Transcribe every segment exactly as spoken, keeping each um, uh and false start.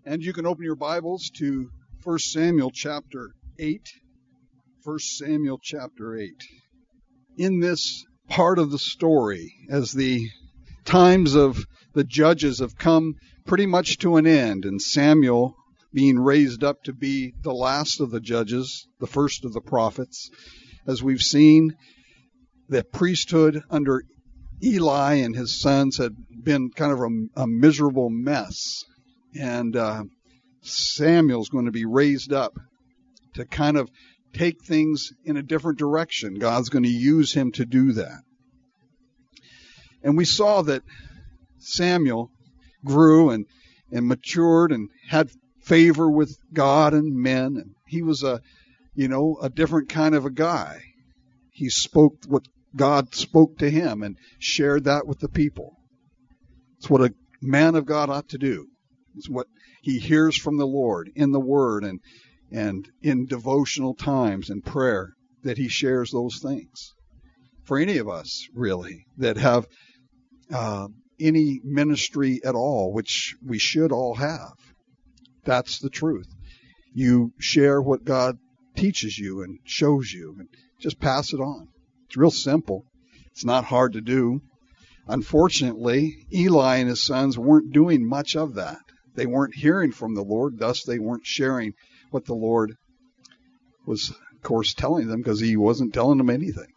And you can open your Bibles to First Samuel chapter eight. First Samuel chapter eight. In this part of the story, as the times of the judges have come pretty much to an end, and Samuel being raised up to be the last of the judges, the first of the prophets, as we've seen, the priesthood under Eli and his sons had been kind of a, a miserable mess. And uh, Samuel's going to be raised up to kind of take things in a different direction. God's going to use him to do that. And we saw that Samuel grew and, and matured and had favor with God and men. And he was a, you know, a different kind of a guy. He spoke what God spoke to him and shared that with the people. It's what a man of God ought to do. It's what he hears from the Lord in the Word and and in devotional times and prayer, that he shares those things. For any of us, really, that have uh, any ministry at all, which we should all have, that's the truth. You share what God teaches you and shows you, and just pass it on. It's real simple. It's not hard to do. Unfortunately, Eli and his sons weren't doing much of that. They weren't hearing from the Lord, thus they weren't sharing what the Lord was, of course, telling them, because he wasn't telling them anything.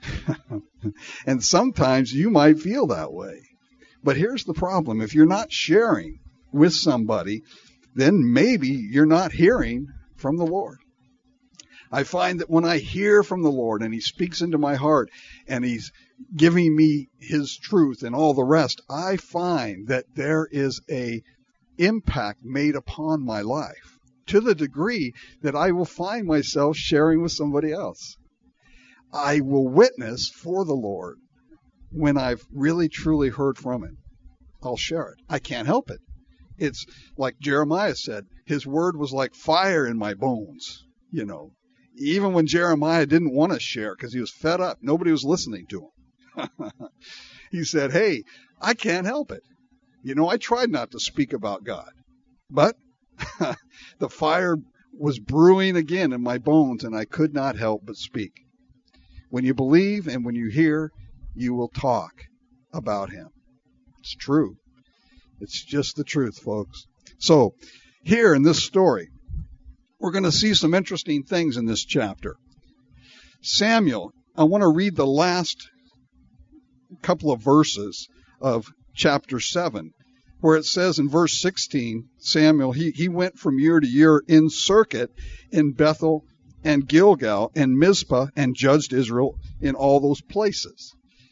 And sometimes you might feel that way. But here's the problem. If you're not sharing with somebody, then maybe you're not hearing from the Lord. I find that when I hear from the Lord and he speaks into my heart and he's giving me his truth and all the rest, I find that there is a impact made upon my life to the degree that I will find myself sharing with somebody else. I will witness for the Lord when I've really truly heard from him. I'll share it. I can't help it. It's like Jeremiah said, his word was like fire in my bones, you know. Even when Jeremiah didn't want to share because he was fed up, nobody was listening to him. He said, hey, I can't help it. You know, I tried not to speak about God, but the fire was brewing again in my bones, and I could not help but speak. When you believe and when you hear, you will talk about him. It's true. It's just the truth, folks. So, here in this story, we're going to see some interesting things in this chapter. Samuel, I want to read the last couple of verses of chapter seven, where it says in verse sixteen, Samuel, he, he went from year to year in circuit in Bethel and Gilgal and Mizpah and judged Israel in all those places.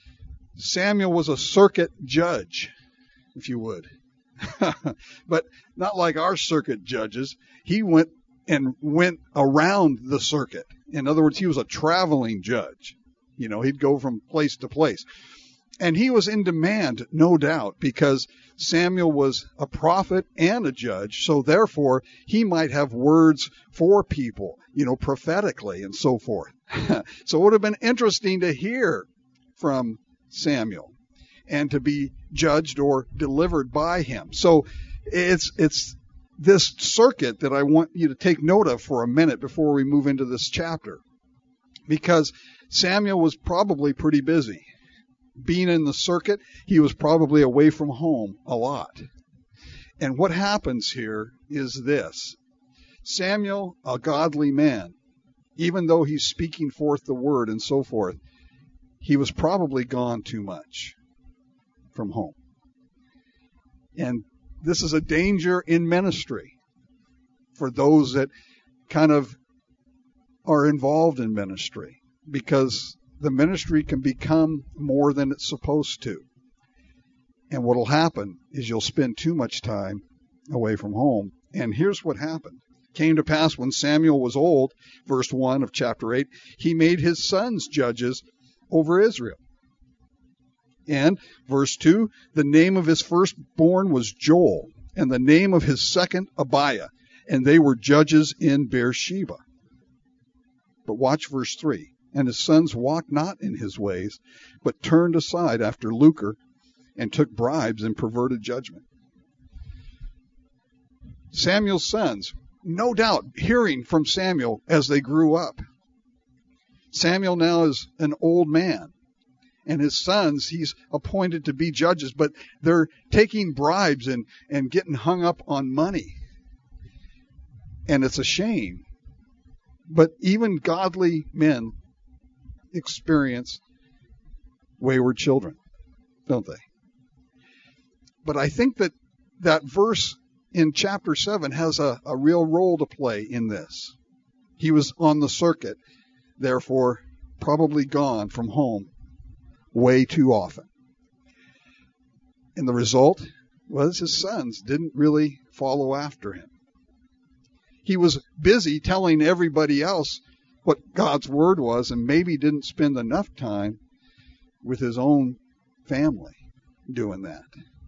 Samuel was a circuit judge, if you would. But not like our circuit judges. He went and went around the circuit. In other words, he was a traveling judge. You know, he'd go from place to place. And he was in demand, no doubt, because Samuel was a prophet and a judge, so therefore he might have words for people, you know, prophetically and so forth. So it would have been interesting to hear from Samuel and to be judged or delivered by him. So it's it's this circuit that I want you to take note of for a minute before we move into this chapter, because Samuel was probably pretty busy. Being in the circuit, he was probably away from home a lot. And what happens here is this. Samuel, a godly man, even though he's speaking forth the word and so forth, he was probably gone too much from home. And this is a danger in ministry for those that kind of are involved in ministry, because the ministry can become more than it's supposed to. And what will happen is you'll spend too much time away from home. And here's what happened. It came to pass when Samuel was old, verse one of chapter eight, he made his sons judges over Israel. And verse two, the name of his firstborn was Joel, and the name of his second Abiah, and they were judges in Beersheba. But watch verse three. And his sons walked not in his ways, but turned aside after lucre, and took bribes and perverted judgment. Samuel's sons, no doubt hearing from Samuel as they grew up. Samuel now is an old man, and his sons he's appointed to be judges, but they're taking bribes and, and getting hung up on money. And it's a shame. But even godly men experience wayward children, don't they? But I think that that verse in chapter seven has a, a real role to play in this. He was on the circuit, therefore probably gone from home way too often. And the result was his sons didn't really follow after him. He was busy telling everybody else what God's word was and maybe didn't spend enough time with his own family doing that.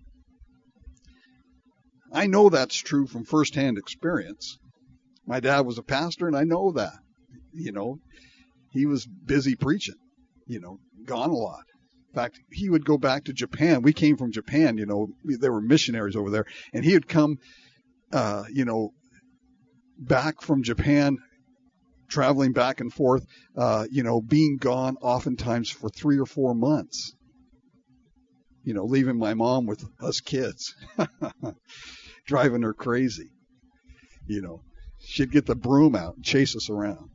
I know that's true from firsthand experience. My dad was a pastor, and I know that. You know, he was busy preaching, you know, gone a lot. In fact, he would go back to Japan. We came from Japan, you know, there were missionaries over there, and he would come, uh, you know, back from Japan, traveling back and forth, uh, you know, being gone oftentimes for three or four months. You know, leaving my mom with us kids, driving her crazy. You know, she'd get the broom out and chase us around.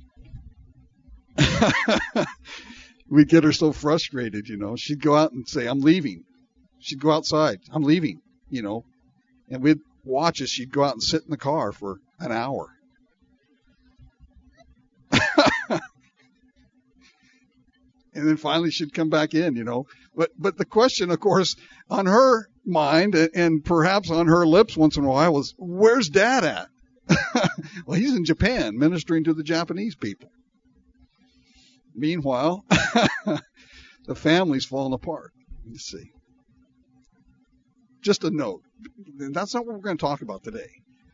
We'd get her so frustrated, you know. She'd go out and say, I'm leaving. She'd go outside. I'm leaving, you know. And we'd watch as she'd go out and sit in the car for an hour. And then finally she'd come back in, you know. But but the question, of course, on her mind and, and perhaps on her lips once in a while was, where's Dad at? Well, he's in Japan ministering to the Japanese people. Meanwhile, the family's falling apart, you see. Just a note. That's not what we're going to talk about today.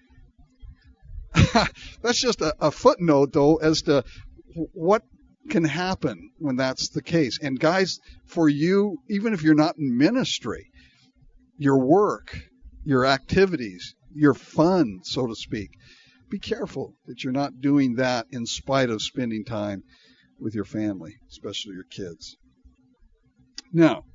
That's just a, a footnote, though, as to what can happen when that's the case. And guys, for you, even if you're not in ministry, your work, your activities, your fun, so to speak, be careful that you're not doing that in spite of spending time with your family, especially your kids. Now,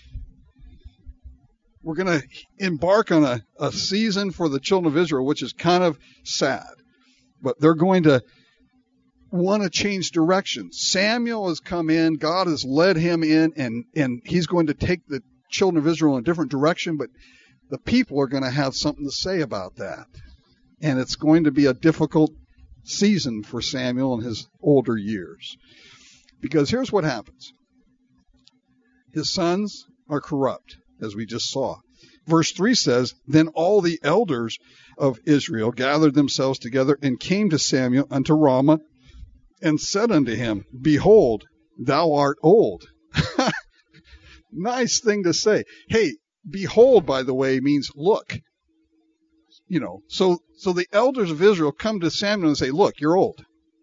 we're going to embark on a, a season for the children of Israel, which is kind of sad. But they're going to want to change direction. Samuel has come in. God has led him in, and, and he's going to take the children of Israel in a different direction. But the people are going to have something to say about that. And it's going to be a difficult season for Samuel in his older years. Because here's what happens. His sons are corrupt, as we just saw. Verse three says, Then all the elders of Israel gathered themselves together and came to Samuel unto Ramah and said unto him, Behold, thou art old. Nice thing to say. Hey, behold, by the way, means look. You know, so so the elders of Israel come to Samuel and say, Look, you're old.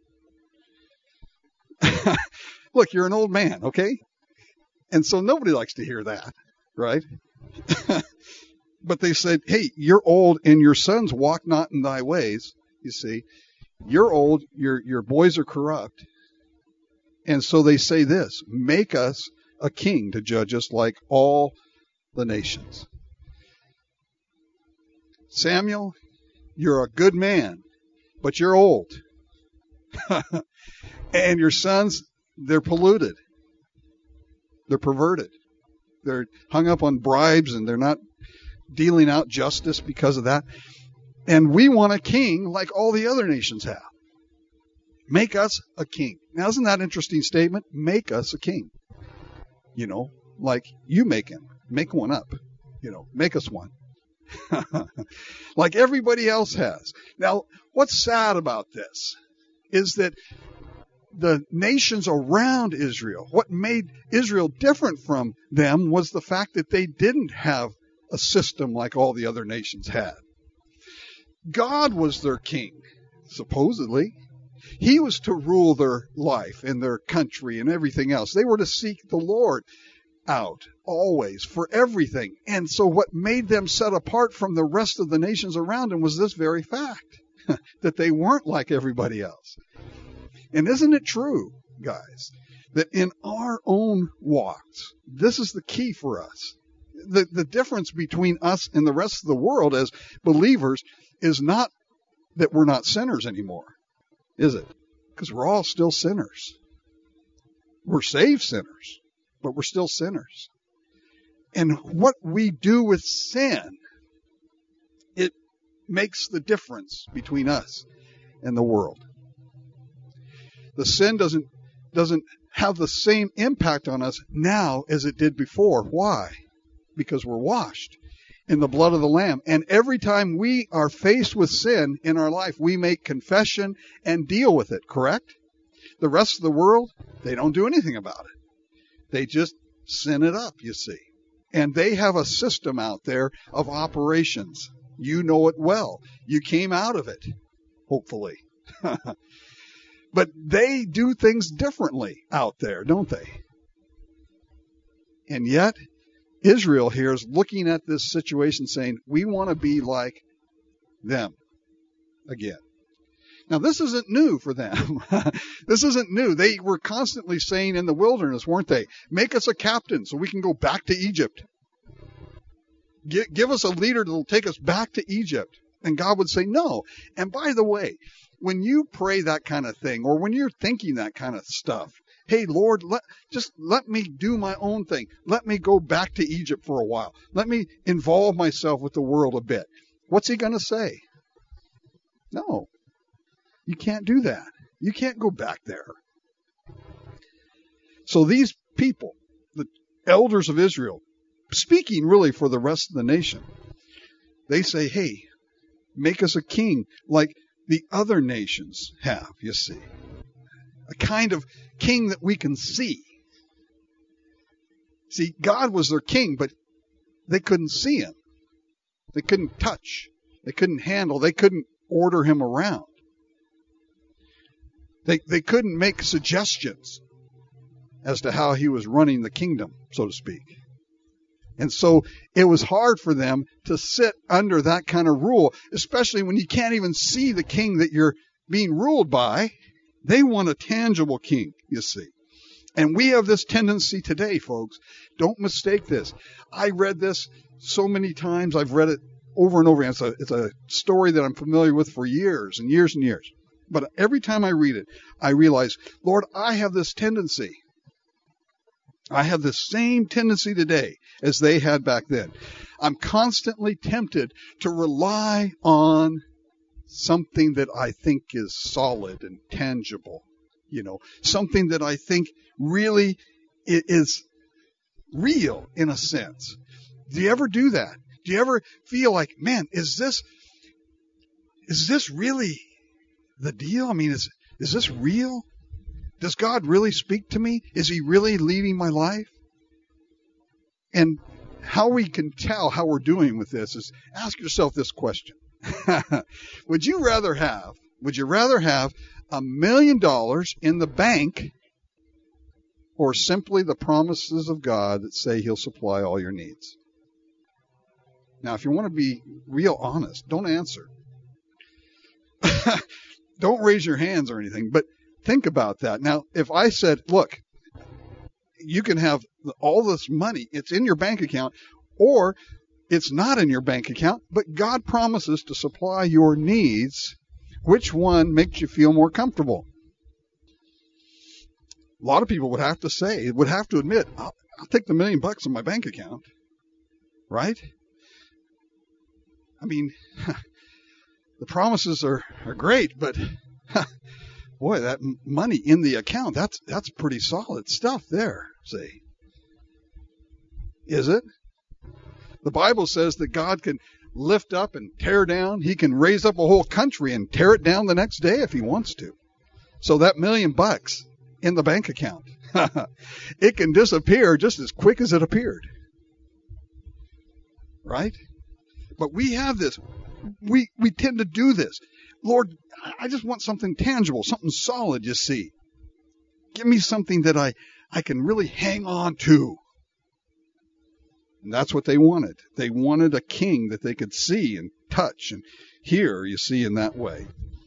Look, you're an old man, okay? And so nobody likes to hear that, right? But they said, hey, you're old and your sons walk not in thy ways, you see. You're old, your your boys are corrupt. And so they say this, make us a king to judge us like all the nations. Samuel, you're a good man, but you're old. And your sons, they're polluted. They're perverted. They're hung up on bribes and they're not dealing out justice because of that. And we want a king like all the other nations have. Make us a king. Now, isn't that an interesting statement? Make us a king. You know, like you make him. Make one up. You know, make us one. Like everybody else has. Now, what's sad about this is that the nations around Israel, what made Israel different from them was the fact that they didn't have a system like all the other nations had. God was their king, supposedly. He was to rule their life and their country and everything else. They were to seek the Lord out, always, for everything. And so what made them set apart from the rest of the nations around them was this very fact, that they weren't like everybody else. And isn't it true, guys, that in our own walks, this is the key for us. The, the difference between us and the rest of the world as believers is not that we're not sinners anymore, is it? Because we're all still sinners. We're saved sinners, but we're still sinners. And what we do with sin, it makes the difference between us and the world. The sin doesn't doesn't have the same impact on us now as it did before. Why? Because we're washed in the blood of the Lamb. And every time we are faced with sin in our life, we make confession and deal with it, correct? The rest of the world, they don't do anything about it. They just sin it up, you see. And they have a system out there of operations. You know it well. You came out of it, hopefully. But they do things differently out there, don't they? And yet, Israel here is looking at this situation saying, we want to be like them again. Now, this isn't new for them. This isn't new. They were constantly saying in the wilderness, weren't they? Make us a captain so we can go back to Egypt. G- give us a leader that will take us back to Egypt. And God would say no. And by the way, when you pray that kind of thing, or when you're thinking that kind of stuff, hey, Lord, let, just let me do my own thing. Let me go back to Egypt for a while. Let me involve myself with the world a bit. What's he going to say? No, you can't do that. You can't go back there. So these people, the elders of Israel, speaking really for the rest of the nation, they say, hey, make us a king like the other nations have, you see. A kind of king that we can see. See, God was their king, but they couldn't see him. They couldn't touch. They couldn't handle. They couldn't order him around. They, they couldn't make suggestions as to how he was running the kingdom, so to speak. And so it was hard for them to sit under that kind of rule, especially when you can't even see the king that you're being ruled by. They want a tangible king, you see. And we have this tendency today, folks. Don't mistake this. I read this so many times. I've read it over and over again. It's a, it's a story that I'm familiar with for years and years and years. But every time I read it, I realize, Lord, I have this tendency. I have the same tendency today as they had back then. I'm constantly tempted to rely on something that I think is solid and tangible, you know, something that I think really is real in a sense. Do you ever do that? Do you ever feel like, man, is this, is this really the deal? I mean, is, is this real? Does God really speak to me? Is he really leading my life? And how we can tell how we're doing with this is ask yourself this question. Would you rather have, would you rather have a million dollars in the bank or simply the promises of God that say he'll supply all your needs? Now, if you want to be real honest, don't answer. Don't raise your hands or anything, but think about that. Now, if I said, look, you can have all this money, it's in your bank account, or it's not in your bank account, but God promises to supply your needs, which one makes you feel more comfortable? A lot of people would have to say, would have to admit, I'll, I'll take the million bucks in my bank account, right? I mean, the promises are, are great, but boy, that money in the account, that's that's pretty solid stuff there, see. Is it? The Bible says that God can lift up and tear down. He can raise up a whole country and tear it down the next day if he wants to. So that million bucks in the bank account, it can disappear just as quick as it appeared. Right? But we have this. We we tend to do this. Lord, I just want something tangible, something solid, you see. Give me something that I, I can really hang on to. And that's what they wanted. They wanted a king that they could see and touch and hear, you see, in that way.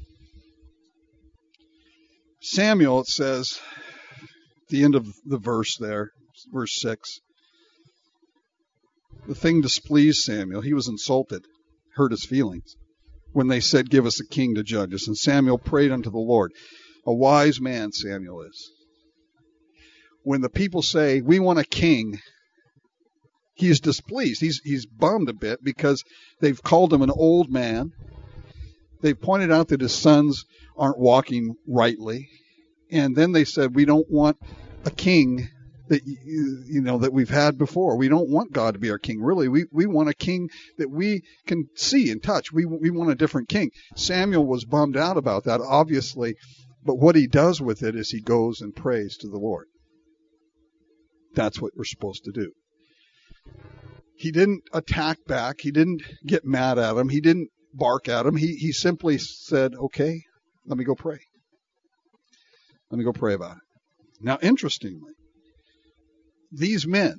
Samuel, it says, at the end of the verse there, verse six, the thing displeased Samuel. He was insulted, hurt his feelings, when they said, give us a king to judge us. And Samuel prayed unto the Lord. A wise man Samuel is. When the people say, we want a king, he's displeased. He's, he's bummed a bit because they've called him an old man. They've pointed out that his sons aren't walking rightly. And then they said, we don't want a king that, you know, that we've had before. We don't want God to be our king. Really, we, we want a king that we can see and touch. We, we want a different king. Samuel was bummed out about that, obviously. But what he does with it is he goes and prays to the Lord. That's what we're supposed to do. He didn't attack back. He didn't get mad at him. He didn't bark at him. He, he simply said, okay, let me go pray. Let me go pray about it. Now, interestingly, these men,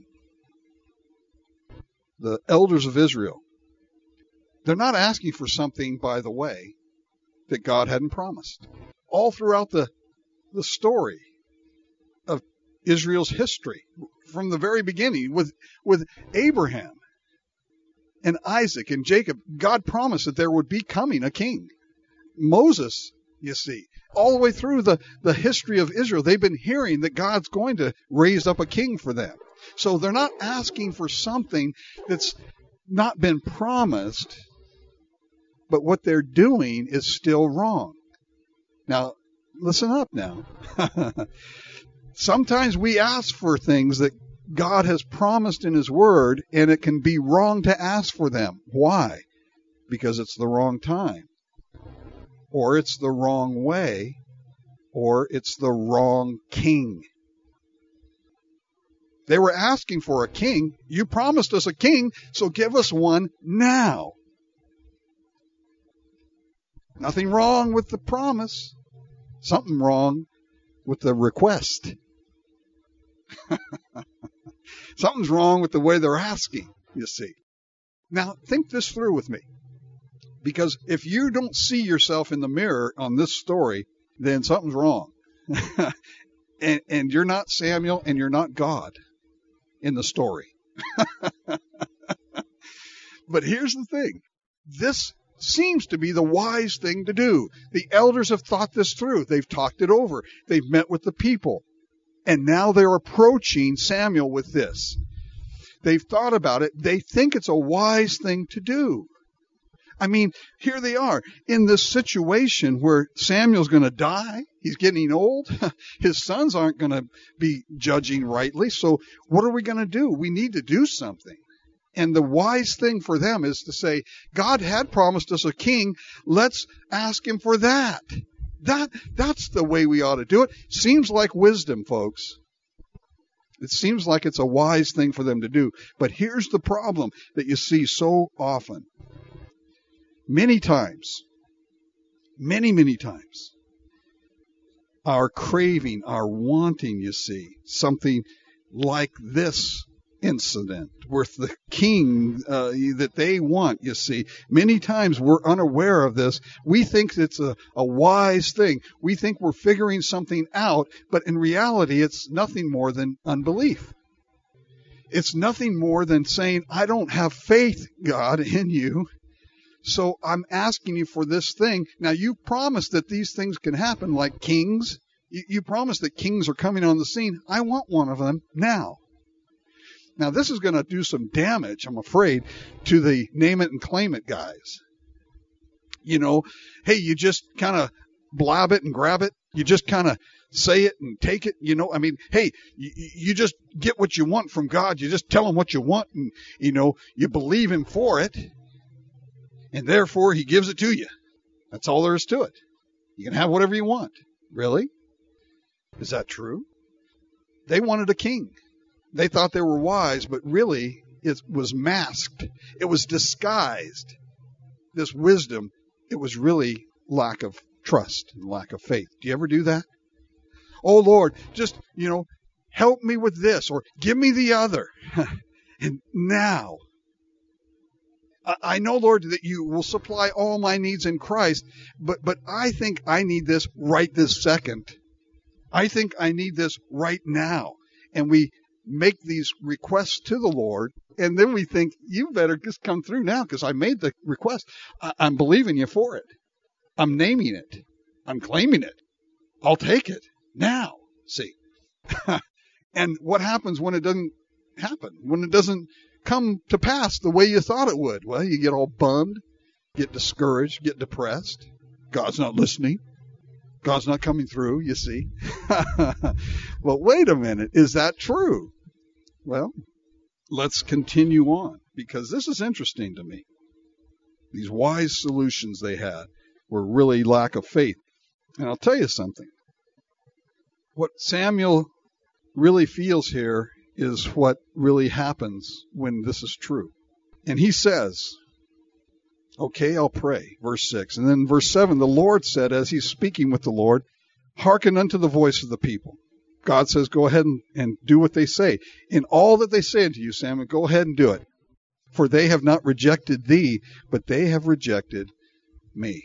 the elders of Israel, they're not asking for something, by the way, that God hadn't promised. All throughout the, the story of Israel's history, from the very beginning, with, with Abraham and Isaac and Jacob, God promised that there would be coming a king. Moses, you see, all the way through the, the history of Israel, they've been hearing that God's going to raise up a king for them. So they're not asking for something that's not been promised, but what they're doing is still wrong. Now, listen up now. Sometimes we ask for things that God has promised in His Word, and it can be wrong to ask for them. Why? Because it's the wrong time, or it's the wrong way, or it's the wrong king. They were asking for a king. You promised us a king, so give us one now. Nothing wrong with the promise. Something wrong with the request. Something's wrong with the way they're asking, you see. Now, think this through with me. Because if you don't see yourself in the mirror on this story, then something's wrong. and, and you're not Samuel, and you're not God in the story. But here's the thing. This seems to be the wise thing to do. The elders have thought this through. They've talked it over. They've met with the people. And now they're approaching Samuel with this. They've thought about it. They think it's a wise thing to do. I mean, here they are in this situation where Samuel's going to die. He's getting old. His sons aren't going to be judging rightly. So what are we going to do? We need to do something. And the wise thing for them is to say, God had promised us a king. Let's ask Him for that. That, that's the way we ought to do it. Seems like wisdom, folks. It seems like it's a wise thing for them to do. But here's the problem that you see so often. Many times, many, many times, our craving, our wanting, you see, something like this incident with the king uh, that they want, you see. Many times we're unaware of this. We think it's a, a wise thing. We think we're figuring something out, but in reality, it's nothing more than unbelief. It's nothing more than saying, I don't have faith, God, in you, so I'm asking you for this thing. Now, you promised that these things can happen, like kings. You, you promised that kings are coming on the scene. I want one of them now. Now, this is going to do some damage, I'm afraid, to the name it and claim it guys. You know, hey, you just kind of blab it and grab it. You just kind of say it and take it. You know, I mean, hey, you, you just get what you want from God. You just tell Him what you want, and, you know, you believe Him for it, and therefore He gives it to you. That's all there is to it. You can have whatever you want. Really? Is that true? They wanted a king. They thought they were wise, but really it was masked. It was disguised. This wisdom, it was really lack of trust and lack of faith. Do you ever do that? Oh, Lord, just, you know, help me with this or give me the other. And now, I know, Lord, that you will supply all my needs in Christ, but, but I think I need this right this second. I think I need this right now. And we make these requests to the Lord, and then we think, you better just come through now because I made the request. I, I'm believing you for it. I'm naming it. I'm claiming it. I'll take it now. See? And what happens when it doesn't happen? When it doesn't come to pass the way you thought it would? Well, you get all bummed, get discouraged, get depressed. God's not listening. God's not coming through, you see. Well, wait a minute. Is that true? Well, let's continue on, because this is interesting to me. These wise solutions they had were really lack of faith. And I'll tell you something. What Samuel really feels here is what really happens when this is true. And he says, okay, I'll pray. Verse six. And then verse seven, the Lord said, as he's speaking with the Lord, hearken unto the voice of the people. God says, go ahead and, and do what they say. In all that they say unto you, Samuel, go ahead and do it. For they have not rejected thee, but they have rejected me,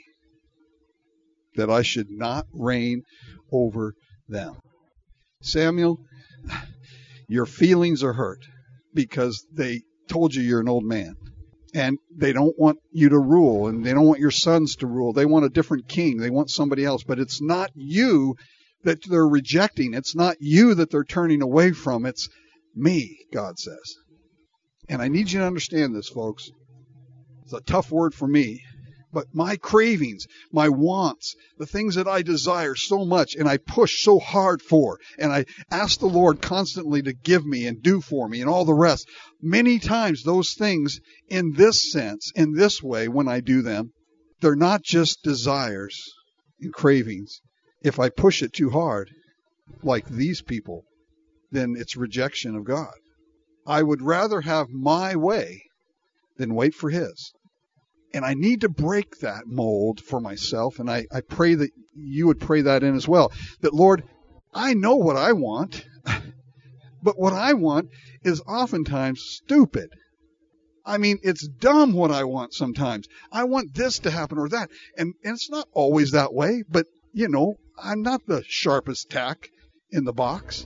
that I should not reign over them. Samuel, your feelings are hurt because they told you you're an old man. And they don't want you to rule, and they don't want your sons to rule. They want a different king. They want somebody else. But it's not you that they're rejecting. It's not you that they're turning away from. It's me, God says. And I need you to understand this, folks. It's a tough word for me. But my cravings, my wants, the things that I desire so much and I push so hard for, and I ask the Lord constantly to give me and do for me and all the rest, many times those things in this sense, in this way, when I do them, they're not just desires and cravings. If I push it too hard, like these people, then it's rejection of God. I would rather have my way than wait for His. And I need to break that mold for myself, and I, I pray that you would pray that in as well. That, Lord, I know what I want, but what I want is oftentimes stupid. I mean, it's dumb what I want sometimes. I want this to happen or that. And, and it's not always that way, but, you know, I'm not the sharpest tack in the box.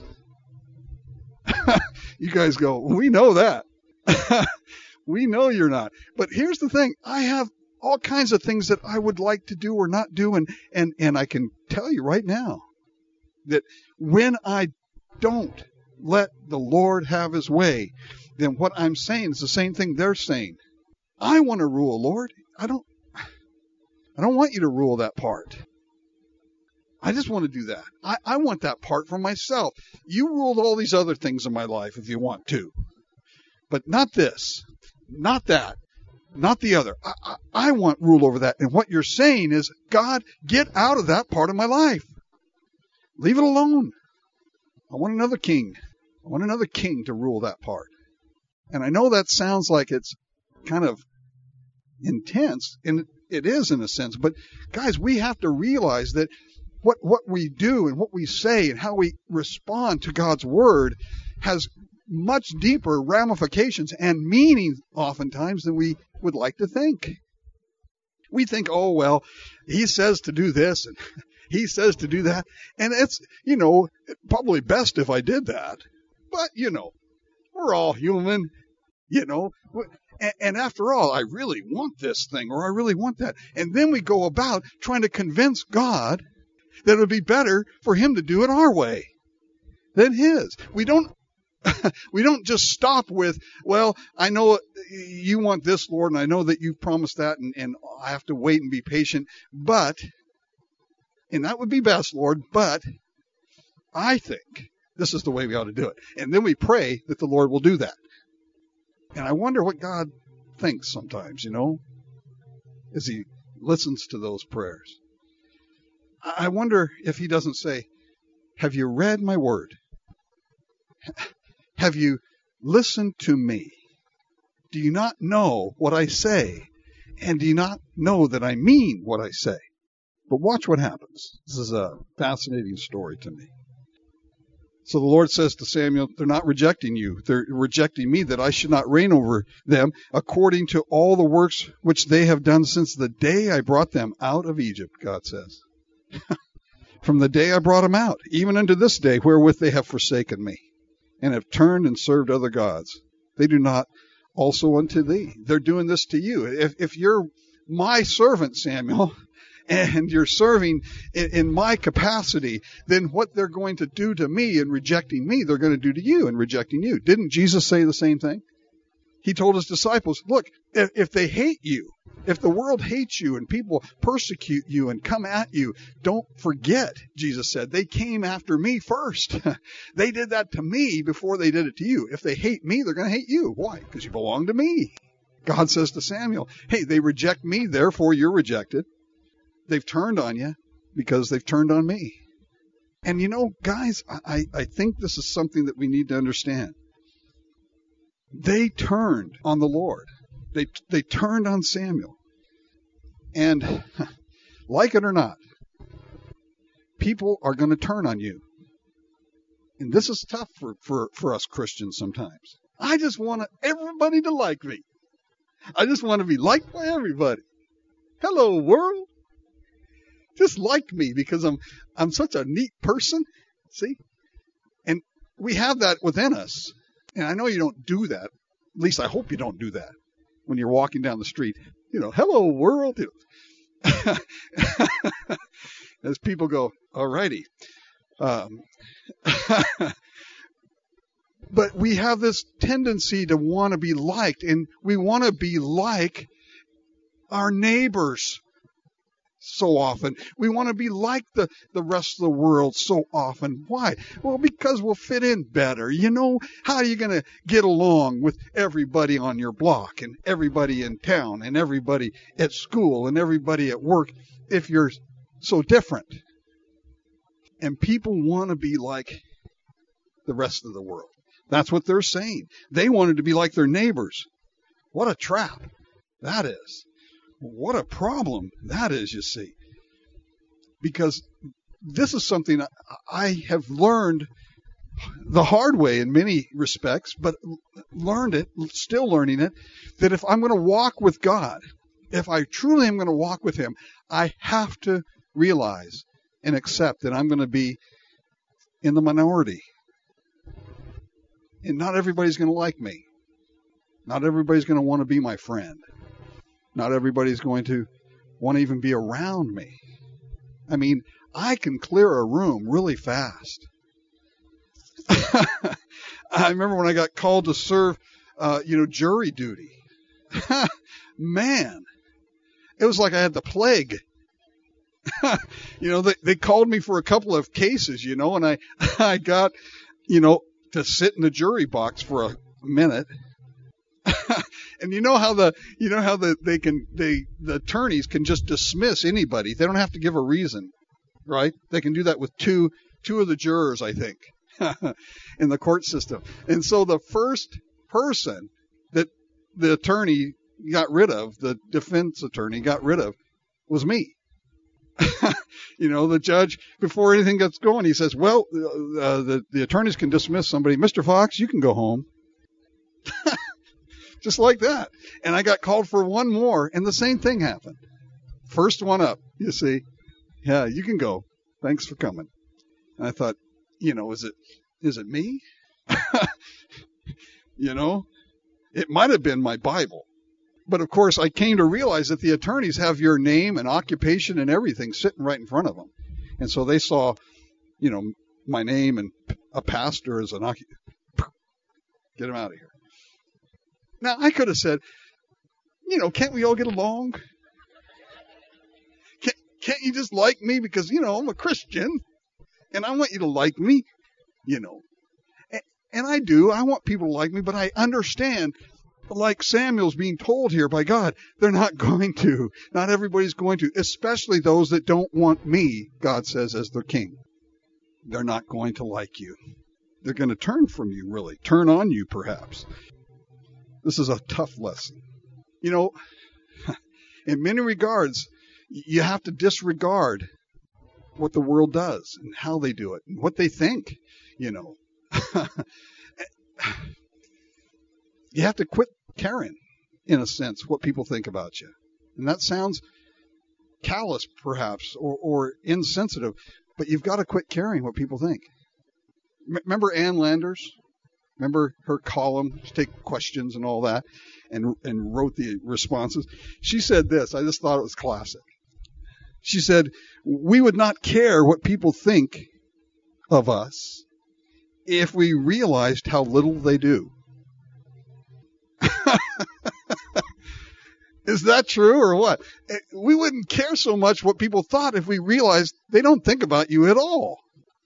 You guys go, we know that. We know you're not. But here's the thing. I have all kinds of things that I would like to do or not do. And, and, and I can tell you right now that when I don't let the Lord have His way, then what I'm saying is the same thing they're saying. I want to rule, Lord. I don't, I don't want you to rule that part. I just want to do that. I, I want that part for myself. You ruled all these other things in my life if you want to. But not this. Not that. Not the other. I, I, I want rule over that. And what you're saying is, God, get out of that part of my life. Leave it alone. I want another king. I want another king to rule that part. And I know that sounds like it's kind of intense, and it is in a sense. But guys, we have to realize that what, what we do and what we say and how we respond to God's word has much deeper ramifications and meaning oftentimes than we would like to think. We think, oh, well, He says to do this and He says to do that. And it's, you know, probably best if I did that. But, you know, we're all human, you know. And, and after all, I really want this thing or I really want that. And then we go about trying to convince God that it would be better for Him to do it our way than His. We don't We don't just stop with, well, I know you want this, Lord, and I know that you've promised that, and, and I have to wait and be patient, but, and that would be best, Lord, but I think this is the way we ought to do it. And then we pray that the Lord will do that. And I wonder what God thinks sometimes, you know, as He listens to those prayers. I wonder if He doesn't say, have you read my word? Have you listened to me? Do you not know what I say? And do you not know that I mean what I say? But watch what happens. This is a fascinating story to me. So the Lord says to Samuel, they're not rejecting you. They're rejecting me, that I should not reign over them according to all the works which they have done since the day I brought them out of Egypt, God says. From the day I brought them out, even unto this day, wherewith they have forsaken me, and have turned and served other gods. They do not also unto thee. They're doing this to you. If, if you're my servant, Samuel, and you're serving in, in my capacity, then what they're going to do to me in rejecting me, they're going to do to you in rejecting you. Didn't Jesus say the same thing? He told his disciples, look, if, if they hate you, if the world hates you and people persecute you and come at you, don't forget, Jesus said, they came after me first. They did that to me before they did it to you. If they hate me, they're going to hate you. Why? Because you belong to me. God says to Samuel, hey, they reject me, therefore you're rejected. They've turned on you because they've turned on me. And you know, guys, I, I think this is something that we need to understand. They turned on the Lord. They they turned on Samuel. And like it or not, people are going to turn on you. And this is tough for, for, for us Christians sometimes. I just want everybody to like me. I just want to be liked by everybody. Hello, world. Just like me because I'm I'm such a neat person. See? And we have that within us. And I know you don't do that. At least I hope you don't do that when you're walking down the street. You know, hello, world. As people go, all righty. Um, but we have this tendency to want to be liked, and we want to be like our neighbors so often. We want to be like the, the rest of the world so often. Why? Well, because we'll fit in better. You know, how are you going to get along with everybody on your block and everybody in town and everybody at school and everybody at work if you're so different? And people want to be like the rest of the world. That's what they're saying. They wanted to be like their neighbors. What a trap that is. What a problem that is, you see. Because this is something I have learned the hard way in many respects, but learned it, still learning it, that if I'm going to walk with God, if I truly am going to walk with Him, I have to realize and accept that I'm going to be in the minority. And not everybody's going to like me. Not everybody's going to want to be my friend. Not everybody's going to want to even be around me. I mean, I can clear a room really fast. I remember when I got called to serve, uh, you know, jury duty. Man, it was like I had the plague. You know, they, they called me for a couple of cases, you know, and I, I got, you know, to sit in the jury box for a minute. And you know how the you know how the they can they the attorneys can just dismiss anybody. They don't have to give a reason, right? They can do that with two two of the jurors, I think, in the court system. And so the first person that the attorney got rid of, the defense attorney got rid of, was me. You know, the judge, before anything gets going, he says, "Well, uh, the the attorneys can dismiss somebody. Mister Fox, you can go home." Just like that. And I got called for one more, and the same thing happened. First one up, you see. Yeah, you can go. Thanks for coming. And I thought, you know, is it is it me? You know, it might have been my Bible. But, of course, I came to realize that the attorneys have your name and occupation and everything sitting right in front of them. And so they saw, you know, my name and a pastor as an occupation. Get him out of here. Now, I could have said, you know, can't we all get along? Can't, can't you just like me because, you know, I'm a Christian and I want you to like me, you know. And, and I do. I want people to like me, but I understand, like Samuel's being told here by God, they're not going to. Not everybody's going to, especially those that don't want me, God says, as their king. They're not going to like you. They're going to turn from you, really. Turn on you, perhaps. This is a tough lesson. You know, in many regards, you have to disregard what the world does and how they do it and what they think, you know. You have to quit caring, in a sense, what people think about you. And that sounds callous, perhaps, or, or insensitive, but you've got to quit caring what people think. M- remember Ann Landers? Remember her column, take questions and all that, and and wrote the responses? She said this. I just thought it was classic. She said, we would not care what people think of us if we realized how little they do. Is that true or what? We wouldn't care so much what people thought if we realized they don't think about you at all.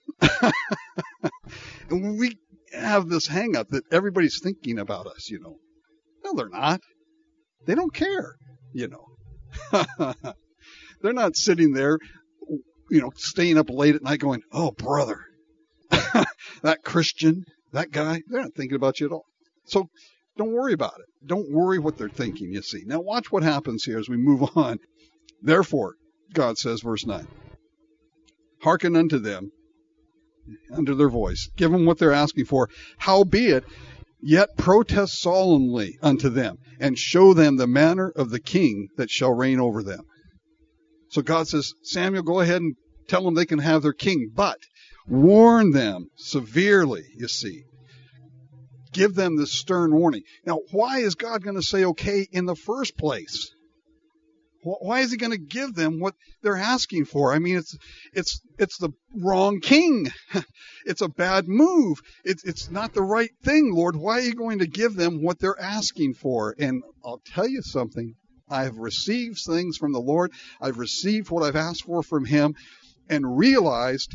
And we have this hang up that everybody's thinking about us, you know. No, they're not. They don't care, you know. They're not sitting there, you know, staying up late at night going, oh, brother, that Christian, that guy, they're not thinking about you at all. So don't worry about it. Don't worry what they're thinking, you see. Now watch what happens here as we move on. Therefore, God says, verse nine, hearken unto them, unto their voice. Give them what they're asking for. Howbeit, yet protest solemnly unto them, and show them the manner of the king that shall reign over them. So God says, Samuel, go ahead and tell them they can have their king, but warn them severely, you see. Give them this stern warning. Now, why is God going to say okay in the first place? Why is he going to give them what they're asking for? I mean, it's it's it's the wrong king. It's a bad move. It's it's not the right thing, Lord. Why are you going to give them what they're asking for? And I'll tell you something. I've received things from the Lord. I've received what I've asked for from him and realized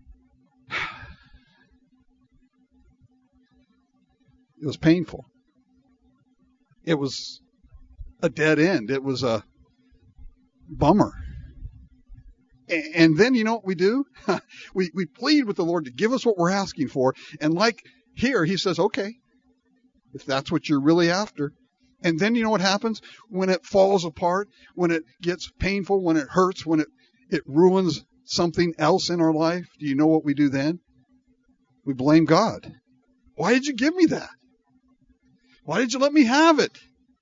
it was painful. It was a dead end. It was a bummer. And then you know what we do? we we plead with the Lord to give us what we're asking for. And like here, he says, okay, if that's what you're really after. And then you know what happens? When it falls apart, when it gets painful, when it hurts, when it, it ruins something else in our life, do you know what we do then? We blame God. Why did you give me that? Why did you let me have it?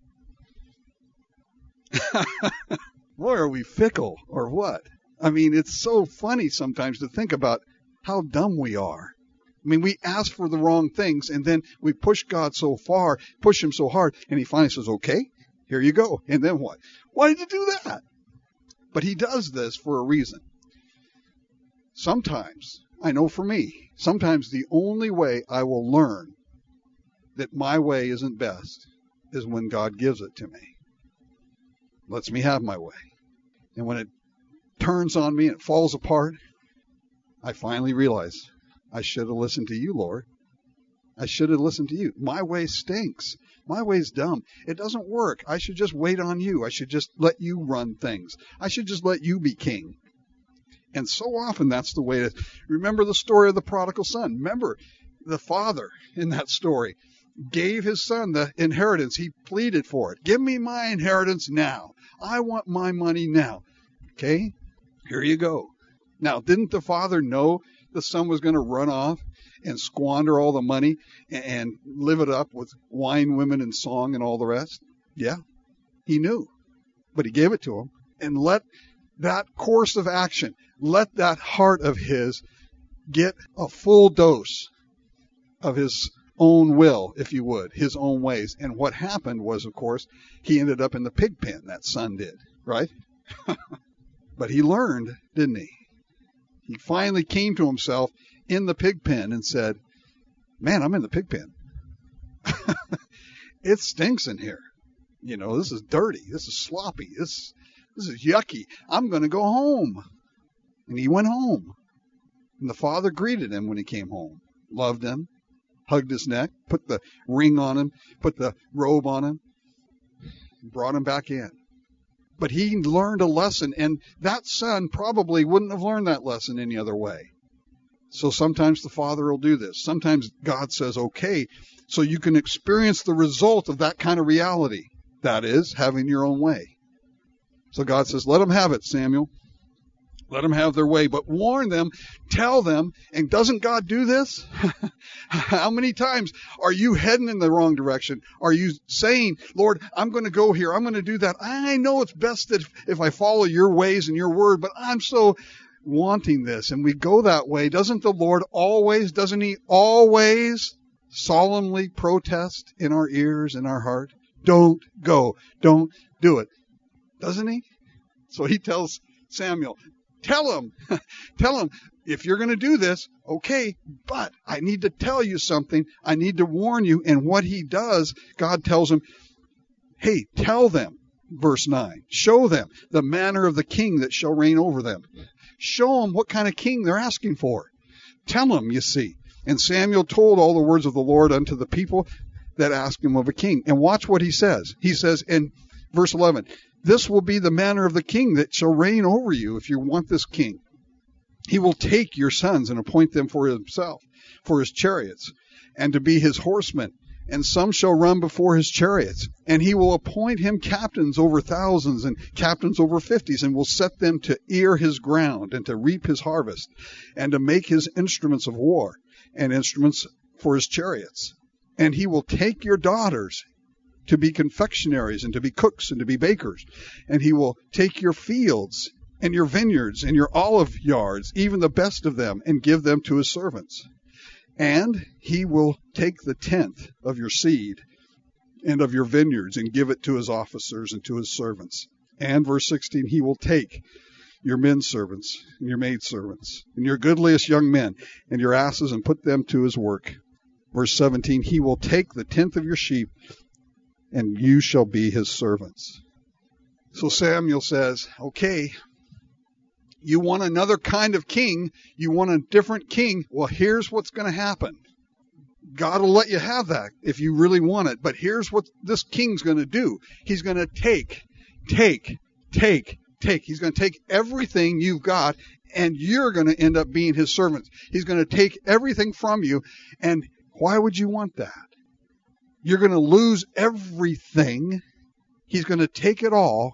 Boy, are we fickle or what? I mean, it's so funny sometimes to think about how dumb we are. I mean, we ask for the wrong things, and then we push God so far, push him so hard, and he finally says, okay, here you go. And then what? Why did you do that? But he does this for a reason. Sometimes, I know for me, sometimes the only way I will learn that my way isn't best is when God gives it to me. Lets me have my way. And when it turns on me and it falls apart, I finally realize I should have listened to you, Lord. I should have listened to you. My way stinks. My way's dumb. It doesn't work. I should just wait on you. I should just let you run things. I should just let you be king. And so often that's the way it is. Remember the story of the prodigal son. Remember the father in that story gave his son the inheritance. He pleaded for it. Give me my inheritance now. I want my money now. Okay, here you go. Now, didn't the father know the son was going to run off and squander all the money and live it up with wine, women, and song and all the rest? Yeah, he knew. But he gave it to him. And let that course of action, let that heart of his get a full dose of his own will, if you would, his own ways. And what happened was, of course, he ended up in the pig pen, that son did, right? But he learned, didn't he? He finally came to himself in the pig pen and said, man, I'm in the pig pen. It stinks in here. You know, this is dirty. This is sloppy. This, this is yucky. I'm going to go home. And he went home. And the father greeted him when he came home, loved him, hugged his neck, put the ring on him, put the robe on him, brought him back in. But he learned a lesson, and that son probably wouldn't have learned that lesson any other way. So sometimes the Father will do this. Sometimes God says, okay, so you can experience the result of that kind of reality. That is, having your own way. So God says, let him have it, Samuel. Let them have their way, but warn them, tell them. And doesn't God do this? How many times are you heading in the wrong direction? Are you saying, Lord, I'm going to go here. I'm going to do that. I know it's best that if I follow your ways and your word, but I'm so wanting this. And we go that way. Doesn't the Lord always, doesn't he always solemnly protest in our ears, in our heart? Don't go. Don't do it. Doesn't he? So he tells Samuel, tell him, tell him, if you're going to do this, okay, but I need to tell you something. I need to warn you. And what he does, God tells him, hey, tell them, verse nine, show them the manner of the king that shall reign over them. Show them what kind of king they're asking for. Tell them, you see. And Samuel told all the words of the Lord unto the people that asked him of a king. And watch what he says. He says in verse eleven, this will be the manner of the king that shall reign over you if you want this king. He will take your sons and appoint them for himself, for his chariots, and to be his horsemen. And some shall run before his chariots. And he will appoint him captains over thousands and captains over fifties, and will set them to ear his ground and to reap his harvest, and to make his instruments of war and instruments for his chariots. And he will take your daughters to be confectionaries and to be cooks and to be bakers. And he will take your fields and your vineyards and your olive yards, even the best of them, and give them to his servants. And he will take the tenth of your seed and of your vineyards and give it to his officers and to his servants. And verse sixteen, he will take your men servants and your maid servants and your goodliest young men and your asses and put them to his work. Verse seventeen, he will take the tenth of your sheep, and you shall be his servants. So Samuel says, okay, you want another kind of king, you want a different king, well, here's what's going to happen. God will let you have that if you really want it, but here's what this king's going to do. He's going to take, take, take, take. He's going to take everything you've got, and you're going to end up being his servants. He's going to take everything from you, and why would you want that? You're going to lose everything. He's going to take it all.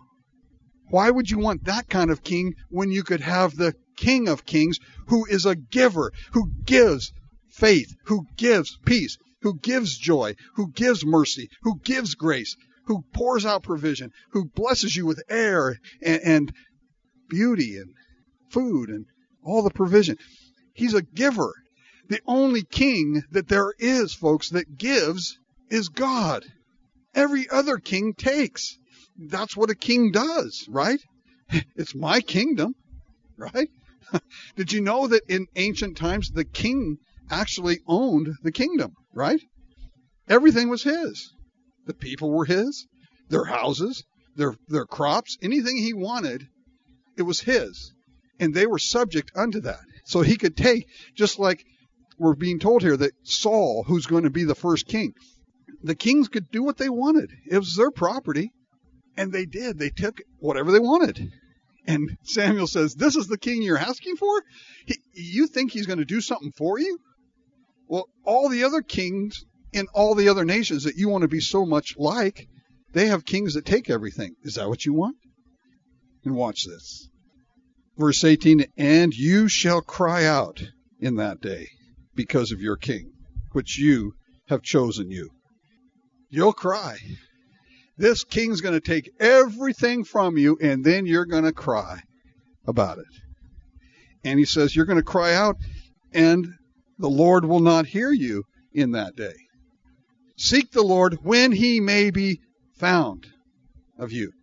Why would you want that kind of king when you could have the King of Kings, who is a giver, who gives faith, who gives peace, who gives joy, who gives mercy, who gives grace, who pours out provision, who blesses you with air and, and beauty and food and all the provision. He's a giver. The only king that there is, folks, that gives is God. Every other king takes. That's what a king does, right? It's my kingdom, right? Did you know that in ancient times the king actually owned the kingdom, right? Everything was his. The people were his, their houses, their their crops, anything he wanted, it was his. And they were subject unto that. So he could take, just like we're being told here that Saul, who's going to be the first king, the kings could do what they wanted. It was their property. And they did. They took whatever they wanted. And Samuel says, this is the king you're asking for? He, you think he's going to do something for you? Well, all the other kings in all the other nations that you want to be so much like, they have kings that take everything. Is that what you want? And watch this. Verse eighteen, and you shall cry out in that day because of your king, which you have chosen you. You'll cry. This king's going to take everything from you, and then you're going to cry about it. And he says, you're going to cry out, and the Lord will not hear you in that day. Seek the Lord when he may be found of you.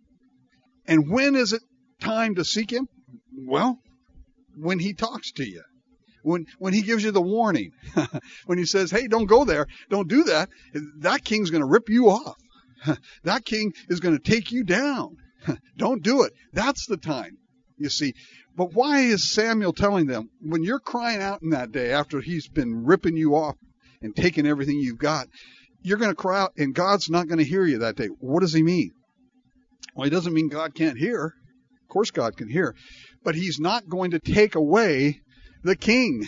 And when is it time to seek him? Well, when he talks to you. When when he gives you the warning. When he says, hey, don't go there. Don't do that. That king's going to rip you off. That king is going to take you down. Don't do it. That's the time, you see. But why is Samuel telling them, when you're crying out in that day after he's been ripping you off and taking everything you've got, you're going to cry out and God's not going to hear you that day. What does he mean? Well, he doesn't mean God can't hear. Of course God can hear. But he's not going to take away the king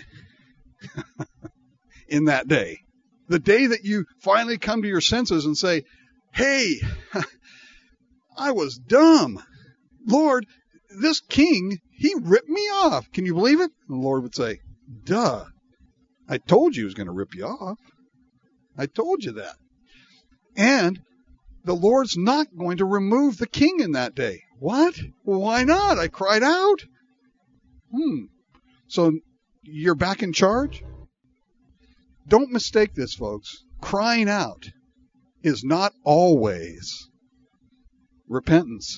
in that day. The day that you finally come to your senses and say, hey, I was dumb. Lord, this king, he ripped me off. Can you believe it? And the Lord would say, duh. I told you he was going to rip you off. I told you that. And the Lord's not going to remove the king in that day. What? Well, why not? I cried out. Hmm. So you're back in charge? Don't mistake this, folks. Crying out is not always repentance.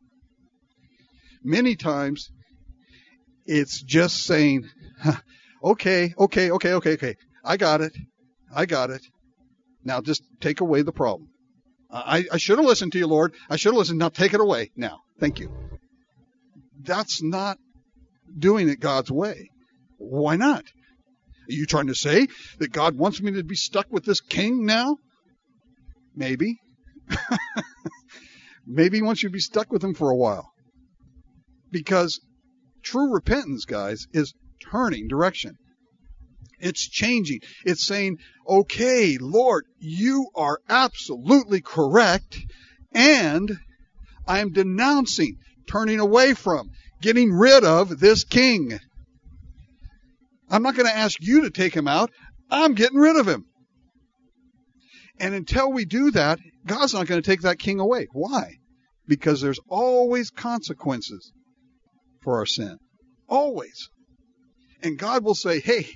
Many times it's just saying, huh, okay, okay, okay, okay, okay. I got it. I got it. Now just take away the problem. I, I should have listened to you, Lord. I should have listened. Now take it away. Now. Thank you. That's not doing it God's way. Why not? Are you trying to say that God wants me to be stuck with this king now? Maybe. Maybe he wants you to be stuck with him for a while. Because true repentance, guys, is turning direction. It's changing. It's saying, okay, Lord, you are absolutely correct, and I'm denouncing, turning away from, getting rid of this king. I'm not going to ask you to take him out. I'm getting rid of him. And until we do that, God's not going to take that king away. Why? Because there's always consequences for our sin. Always. And God will say, hey,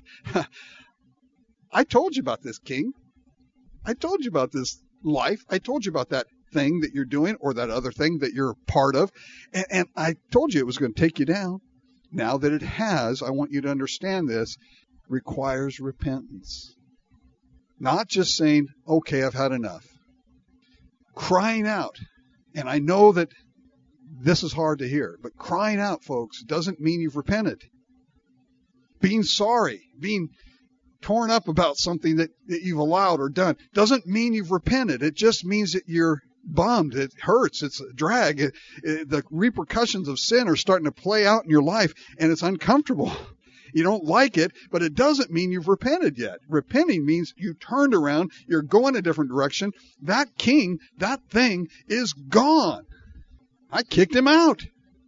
I told you about this king. I told you about this life. I told you about that thing that you're doing or that other thing that you're part of. And, and I told you it was going to take you down. Now that it has, I want you to understand this, requires repentance. Not just saying, okay, I've had enough. Crying out. And I know that this is hard to hear, but crying out, folks, doesn't mean you've repented. Being sorry, being torn up about something that, that you've allowed or done, doesn't mean you've repented. It just means that you're bummed. It hurts. It's a drag. It, it, the repercussions of sin are starting to play out in your life, and it's uncomfortable. You don't like it, but it doesn't mean you've repented yet. Repenting means you turned around, you're going a different direction. That king, that thing is gone. I kicked him out.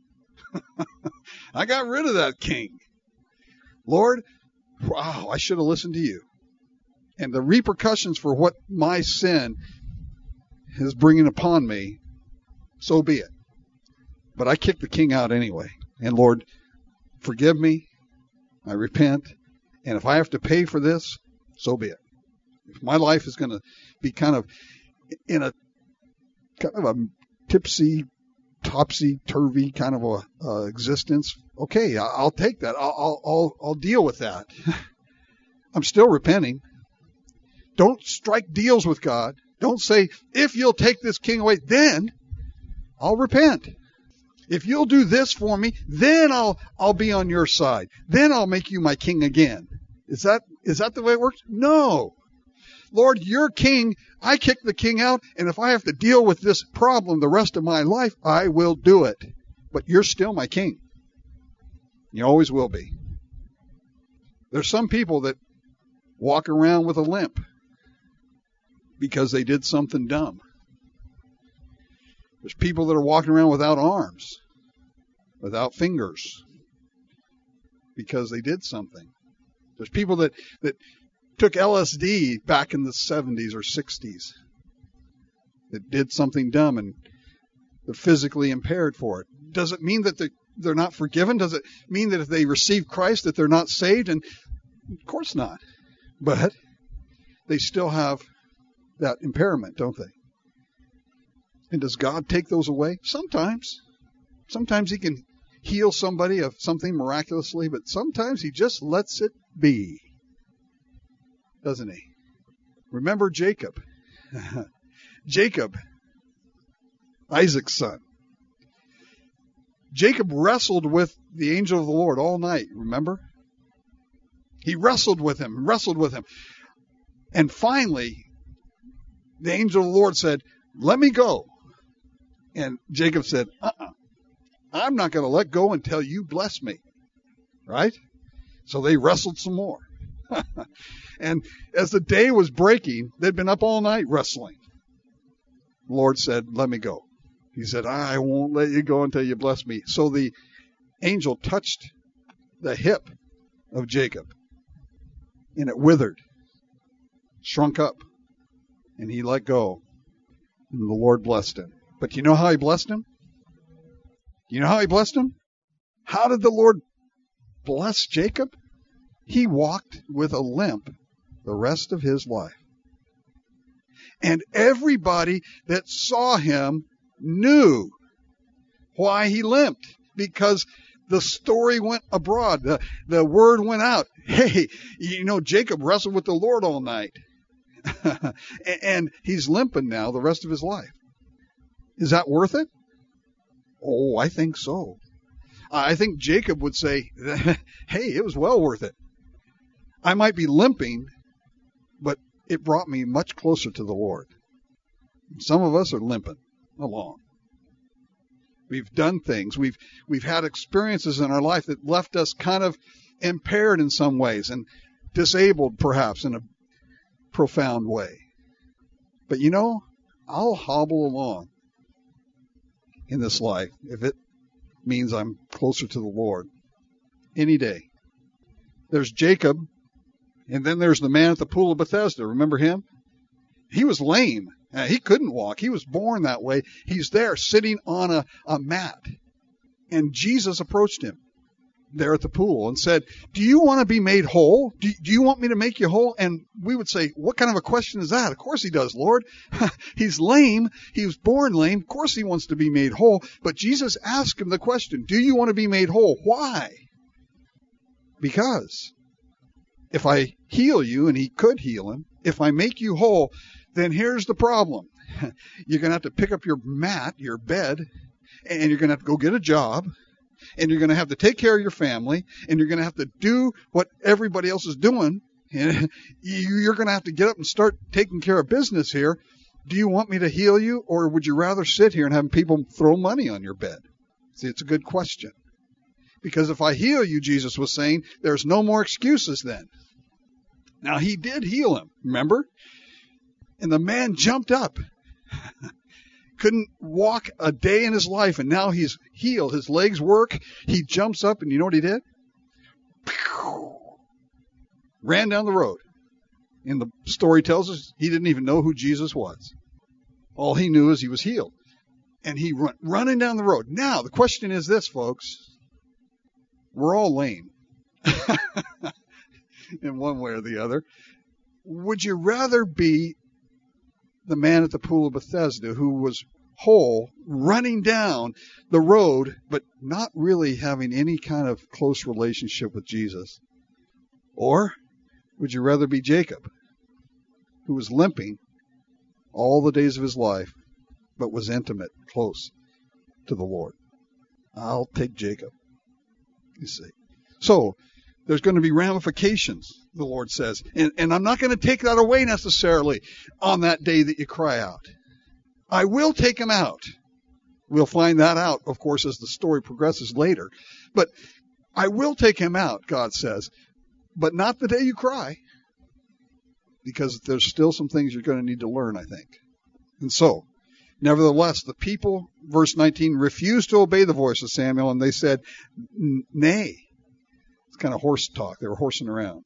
I got rid of that king. Lord, wow, I should have listened to you. And the repercussions for what my sin is bringing upon me, so be it. But I kicked the king out anyway. And Lord, forgive me. I repent. And if I have to pay for this, so be it. If my life is going to be kind of in a kind of a tipsy, topsy-turvy kind of a uh, existence, okay, I'll take that. I'll, I'll, I'll deal with that. I'm still repenting. Don't strike deals with God. Don't say, if you'll take this king away, then I'll repent. If you'll do this for me, then I'll I'll be on your side. Then I'll make you my king again. Is that is that the way it works? No. Lord, you're king. I kick the king out, and if I have to deal with this problem the rest of my life, I will do it. But you're still my king. You always will be. There's some people that walk around with a limp because they did something dumb. There's people that are walking around without arms, without fingers, because they did something. There's people that, that took L S D back in the seventies or sixties that did something dumb and they're physically impaired for it. Does it mean that they're, they're not forgiven? Does it mean that if they receive Christ that they're not saved? And of course not. But they still have that impairment, don't they? And does God take those away? Sometimes. Sometimes he can heal somebody of something miraculously, but sometimes he just lets it be. Doesn't he? Remember Jacob. Jacob, Isaac's son. Jacob wrestled with the angel of the Lord all night, remember? He wrestled with him, wrestled with him. And finally, the angel of the Lord said, let me go. And Jacob said, uh-uh, I'm not going to let go until you bless me. Right? So they wrestled some more. And as the day was breaking, they'd been up all night wrestling. The Lord said, let me go. He said, I won't let you go until you bless me. So the angel touched the hip of Jacob, and it withered, shrunk up, and he let go. And the Lord blessed him. But you know how he blessed him? You know how he blessed him? How did the Lord bless Jacob? He walked with a limp the rest of his life. And everybody that saw him knew why he limped, because the story went abroad. The, the word went out. Hey, you know, Jacob wrestled with the Lord all night. And he's limping now the rest of his life. Is that worth it? Oh, I think so. I think Jacob would say, hey, it was well worth it. I might be limping, but it brought me much closer to the Lord. Some of us are limping along. We've done things. We've we've had experiences in our life that left us kind of impaired in some ways and disabled perhaps in a profound way. But you know, I'll hobble along in this life if it means I'm closer to the Lord any day. There's Jacob, and then there's the man at the pool of Bethesda. Remember him? He was lame. Uh, he couldn't walk. He was born that way. He's there sitting on a, a mat. And Jesus approached him there at the pool and said, do you want to be made whole? Do, do you want me to make you whole? And we would say, what kind of a question is that? Of course he does, Lord. He's lame. He was born lame. Of course he wants to be made whole. But Jesus asked him the question, do you want to be made whole? Why? Because if I heal you, and he could heal him, if I make you whole, then here's the problem. You're going to have to pick up your mat, your bed, and you're going to have to go get a job, and you're going to have to take care of your family, and you're going to have to do what everybody else is doing. And you're going to have to get up and start taking care of business here. Do you want me to heal you, or would you rather sit here and have people throw money on your bed? See, it's a good question. Because if I heal you, Jesus was saying, there's no more excuses then. Now, he did heal him, remember? And the man jumped up. Couldn't walk a day in his life, and now he's healed. His legs work. He jumps up, and you know what he did? Ran down the road. And the story tells us he didn't even know who Jesus was. All he knew is he was healed. And he run, running down the road. Now, the question is this, folks. We're all lame. In one way or the other. Would you rather be the man at the pool of Bethesda who was whole, running down the road, but not really having any kind of close relationship with Jesus? Or would you rather be Jacob, who was limping all the days of his life, but was intimate, close to the Lord? I'll take Jacob, you see. So, there's going to be ramifications, the Lord says. And, and I'm not going to take that away necessarily on that day that you cry out. I will take him out. We'll find that out, of course, as the story progresses later. But I will take him out, God says. But not the day you cry. Because there's still some things you're going to need to learn, I think. And so, nevertheless, the people, verse nineteen, refused to obey the voice of Samuel, and they said, nay. Kind of horse talk. They were horsing around.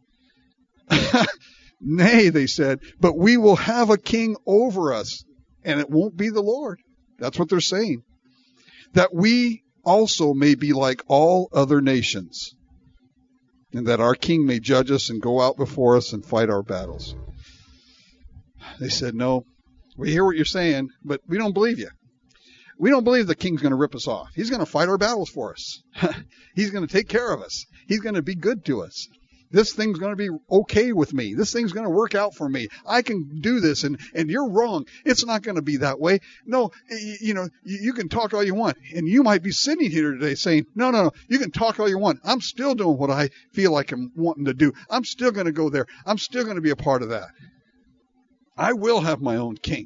Nay, they said, but we will have a king over us, and it won't be the Lord. That's what they're saying. That we also may be like all other nations, and that our king may judge us and go out before us and fight our battles. They said, no, we hear what you're saying, but we don't believe you. We don't believe the king's going to rip us off. He's going to fight our battles for us. He's going to take care of us. He's going to be good to us. This thing's going to be okay with me. This thing's going to work out for me. I can do this, and, and you're wrong. It's not going to be that way. No, you, you know, you, you can talk all you want. And you might be sitting here today saying, no, no, no, you can talk all you want. I'm still doing what I feel like I'm wanting to do. I'm still going to go there. I'm still going to be a part of that. I will have my own king.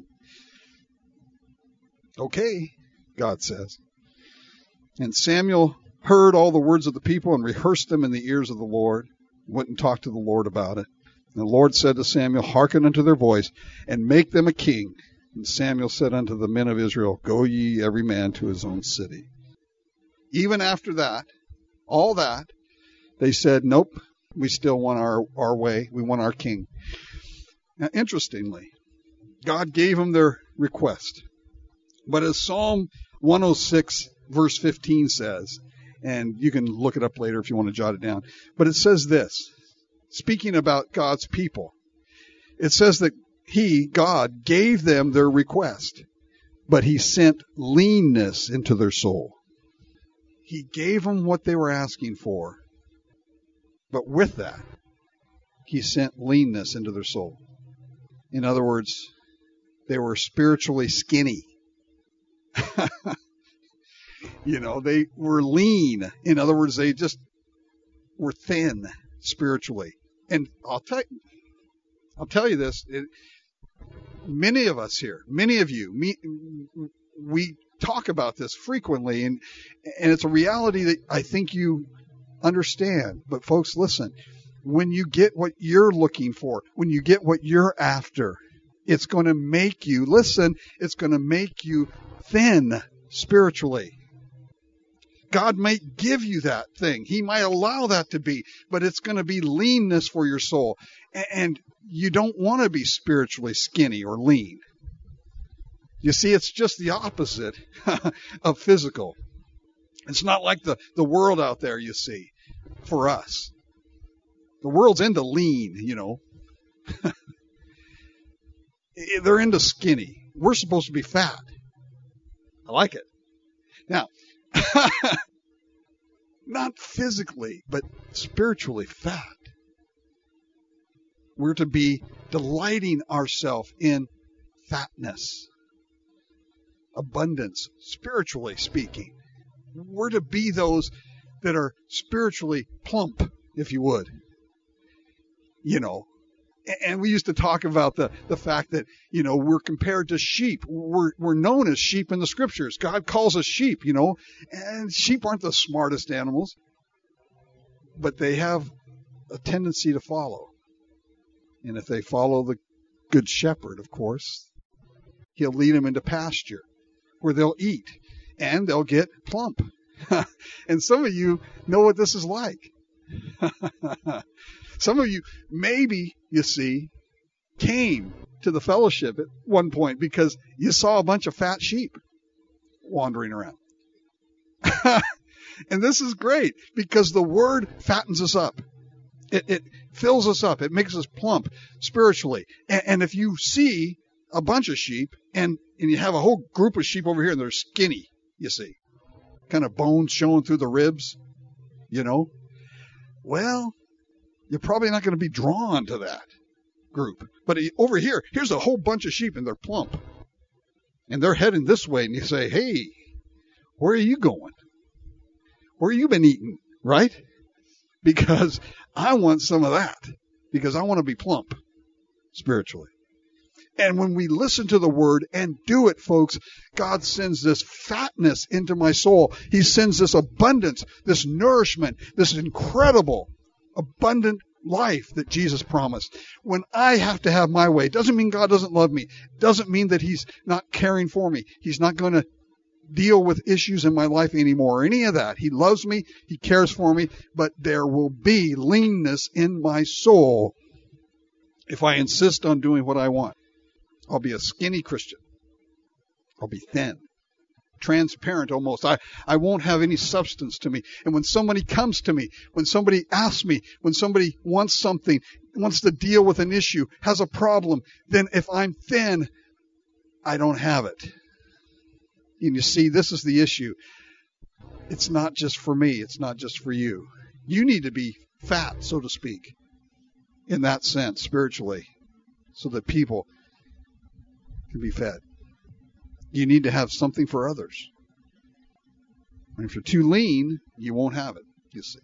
Okay, God says. And Samuel heard all the words of the people and rehearsed them in the ears of the Lord. Went and talked to the Lord about it. And the Lord said to Samuel, hearken unto their voice, and make them a king, And Samuel said unto the men of Israel, Go ye every man to his own city. Even after that, all that, they said, Nope, we still want our, our way. We want our king. Now, interestingly, God gave them their request. But as Psalm one oh six, verse fifteen says, and you can look it up later if you want to jot it down, but it says this, speaking about God's people, it says that He, God, gave them their request, but He sent leanness into their soul. He gave them what they were asking for, but with that, He sent leanness into their soul. In other words, they were spiritually skinny. You know, they were lean. In other words, they just were thin spiritually. And I'll tell you, I'll tell you this. It, many of us here, many of you, me, we talk about this frequently, and and it's a reality that I think you understand. But folks, listen. When you get what you're looking for, when you get what you're after, it's going to make you, listen, it's going to make you thin spiritually. God might give you that thing. He might allow that to be, but it's going to be leanness for your soul. And you don't want to be spiritually skinny or lean. You see, it's just the opposite of physical. It's not like the, the world out there, you see, for us. The world's into lean, you know. They're into skinny. We're supposed to be fat. I like it. Now, not physically, but spiritually fat. We're to be delighting ourselves in fatness, abundance, spiritually speaking. We're to be those that are spiritually plump, if you would. You know, and we used to talk about the, the fact that, you know, we're compared to sheep. We're, we're known as sheep in the scriptures. God calls us sheep, you know, and sheep aren't the smartest animals, but they have a tendency to follow. And if they follow the good shepherd, of course, he'll lead them into pasture where they'll eat and they'll get plump. And some of you know what this is like. Some of you, maybe, you see, came to the fellowship at one point because you saw a bunch of fat sheep wandering around. And this is great because the Word fattens us up. It, it fills us up. It makes us plump spiritually. And, and if you see a bunch of sheep and, and you have a whole group of sheep over here and they're skinny, you see, kind of bones showing through the ribs, you know, well, you're probably not going to be drawn to that group. But over here, here's a whole bunch of sheep and they're plump. And they're heading this way. And you say, hey, where are you going? Where have you been eating? Right? Because I want some of that. Because I want to be plump spiritually. And when we listen to the Word and do it, folks, God sends this fatness into my soul. He sends this abundance, this nourishment, this incredible abundant life that Jesus promised. When I have to have my way, doesn't mean God doesn't love me. Doesn't mean that He's not caring for me. He's not going to deal with issues in my life anymore or any of that. He loves me. He cares for me. But there will be leanness in my soul if I insist on doing what I want. I'll be a skinny Christian. I'll be thin. Transparent almost. I, I won't have any substance to me. And when somebody comes to me, when somebody asks me, when somebody wants something, wants to deal with an issue, has a problem, then if I'm thin, I don't have it. And you see, this is the issue. It's not just for me. It's not just for you. You need to be fat, so to speak, in that sense, spiritually, so that people can be fed. You need to have something for others. And if you're too lean, you won't have it, you see.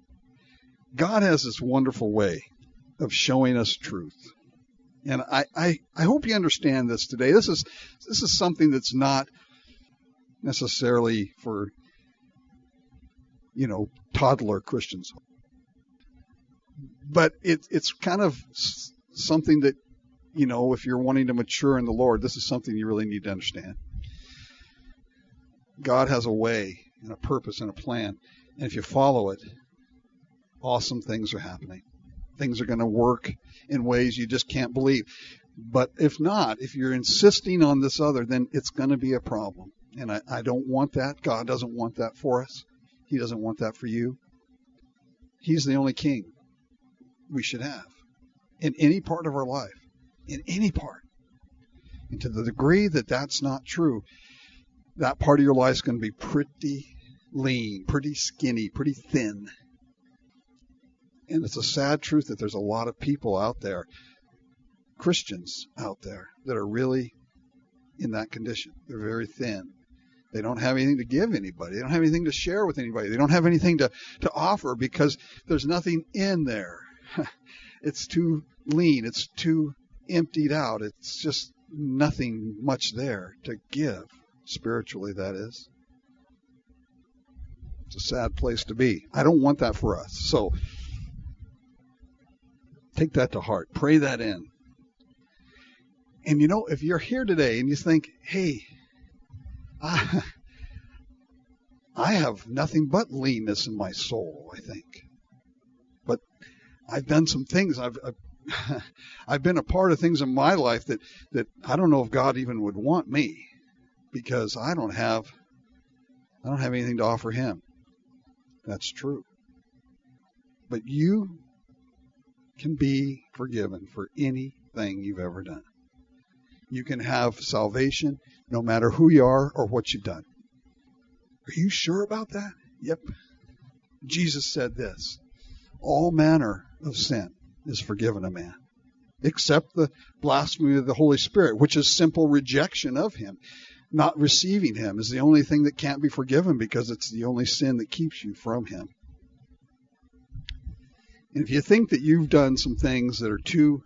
God has this wonderful way of showing us truth. And I, I, I hope you understand this today. This is this is something that's not necessarily for, you know, toddler Christians. But it, it's kind of something that you know, if you're wanting to mature in the Lord, this is something you really need to understand. God has a way and a purpose and a plan. And if you follow it, awesome things are happening. Things are going to work in ways you just can't believe. But if not, if you're insisting on this other, then it's going to be a problem. And I, I don't want that. God doesn't want that for us. He doesn't want that for you. He's the only king we should have in any part of our life, in any part. And to the degree that that's not true, that part of your life is going to be pretty lean, pretty skinny, pretty thin. And it's a sad truth that there's a lot of people out there, Christians out there, that are really in that condition. They're very thin. They don't have anything to give anybody. They don't have anything to share with anybody. They don't have anything to, to offer because there's nothing in there. It's too lean. It's too emptied out. It's just nothing much there to give, spiritually, that is. It's a sad place to be. I don't want that for us. So take that to heart. Pray that in. And you know, if you're here today and you think, hey, I, I have nothing but leanness in my soul, I think. But I've done some things. I've, I've, I've been a part of things in my life that, that I don't know if God even would want me, because I don't have, I don't have anything to offer him. That's true. But you can be forgiven for anything you've ever done. You can have salvation no matter who you are or what you've done. Are you sure about that? Yep. Jesus said this: all manner of sin is forgiven a man, except the blasphemy of the Holy Spirit, which is simple rejection of him. Not receiving him is the only thing that can't be forgiven, because it's the only sin that keeps you from him. And if you think that you've done some things that are too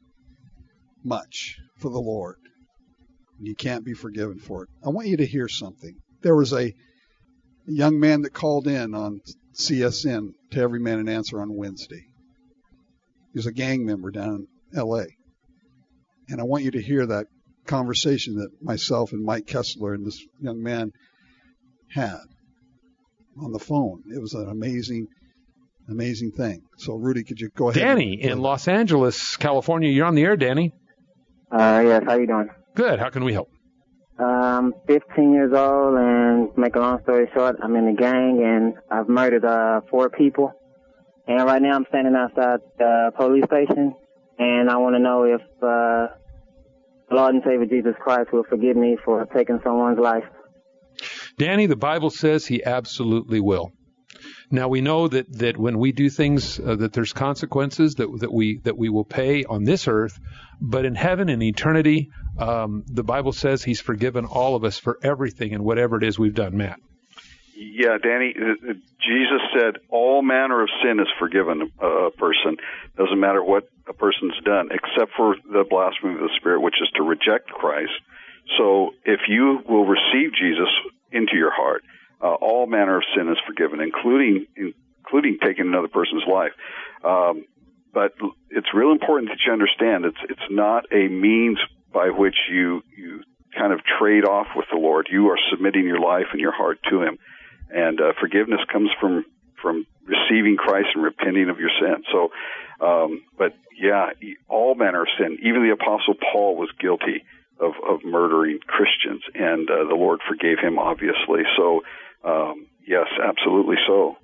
much for the Lord, and you can't be forgiven for it, I want you to hear something. There was a, a young man that called in on C S N to Every Man an Answer on Wednesday. He was a gang member down in L A. And I want you to hear that conversation that myself and Mike Kessler and this young man had on the phone. It was an amazing, amazing thing. So, Rudy, could you go ahead? Danny in Los Angeles, California. You're on the air, Danny. Uh, yes, how you doing? Good. How can we help? Um, fifteen years old, and to make a long story short, I'm in a gang, and I've murdered uh, four people. And right now I'm standing outside the police station, and I want to know if uh, Lord and Savior Jesus Christ will forgive me for taking someone's life. Danny, the Bible says he absolutely will. Now, we know that, that when we do things, uh, that there's consequences that that we that we will pay on this earth, but in heaven, in eternity, um, the Bible says he's forgiven all of us for everything and whatever it is we've done. Matt? Yeah, Danny, Jesus said all manner of sin is forgiven a person. Doesn't matter what a person's done, except for the blasphemy of the Spirit, which is to reject Christ. So if you will receive Jesus into your heart, Uh, all manner of sin is forgiven, including including taking another person's life. Um, but it's real important that you understand it's it's not a means by which you you kind of trade off with the Lord. You are submitting your life and your heart to Him, and uh, forgiveness comes from from receiving Christ and repenting of your sin. So, um, but yeah, all manner of sin. Even the Apostle Paul was guilty of of murdering Christians, and uh, the Lord forgave him, obviously. So. Um, yes, absolutely so.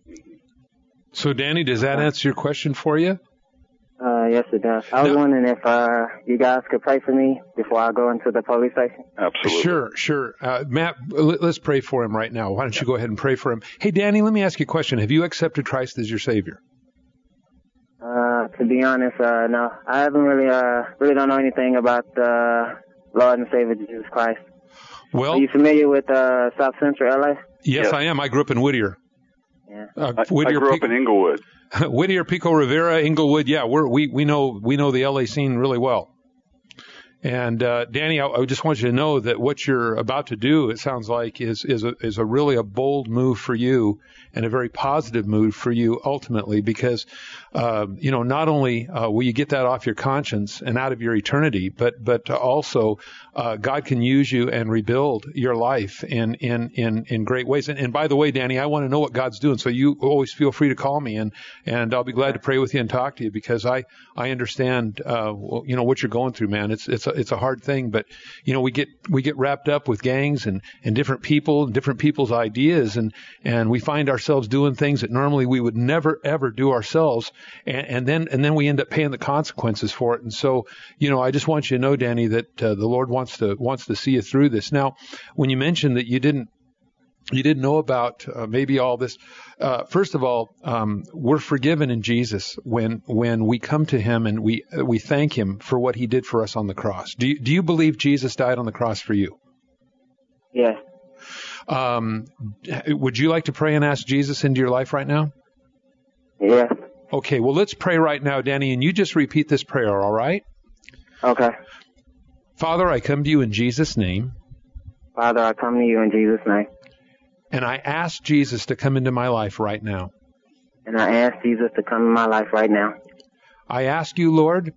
So, Danny, does that answer your question for you? Uh, yes, it does. I was no. wondering if uh, you guys could pray for me before I go into the police station. Absolutely. Sure, sure. Uh, Matt, let's pray for him right now. Why don't you go ahead and pray for him? Hey, Danny, let me ask you a question. Have you accepted Christ as your Savior? Uh, to be honest, uh, no. I haven't really, uh, really don't know anything about uh, Lord and Savior Jesus Christ. Well, are you familiar with uh, South Central L A? Yes, yes, I am. I grew up in Whittier. Yeah. Uh, I, Whittier, I grew Pico, up in Inglewood. Whittier, Pico Rivera, Inglewood. Yeah, we're, we we know we know the L A scene really well. And uh, Danny, I, I just want you to know that what you're about to do, it sounds like, is is a, is a really a bold move for you and a very positive move for you ultimately, because uh, you know not only uh, will you get that off your conscience and out of your eternity, but but also uh, God can use you and rebuild your life in in in, in great ways. And, and by the way, Danny, I want to know what God's doing, so you always feel free to call me, and and I'll be glad to pray with you and talk to you, because I I understand uh, you know what you're going through, man. It's it's a, it's a hard thing, but you know we get we get wrapped up with gangs and, and different people and different people's ideas, and and we find ourselves doing things that normally we would never ever do ourselves, and, and then and then we end up paying the consequences for it. And so you know I just want you to know, Danny, that uh, the Lord wants to wants to see you through this. Now, when you mentioned that you didn't you didn't know about uh, maybe all this. Uh, first of all, um, we're forgiven in Jesus when when we come to Him and we we thank Him for what He did for us on the cross. Do you, do you believe Jesus died on the cross for you? Yes. Um, would you like to pray and ask Jesus into your life right now? Yes. Okay. Well, let's pray right now, Danny, and you just repeat this prayer. All right? Okay. Father, I come to you in Jesus' name. Father, I come to you in Jesus' name. And I ask Jesus to come into my life right now. And I ask Jesus to come in my life right now. I ask you, Lord.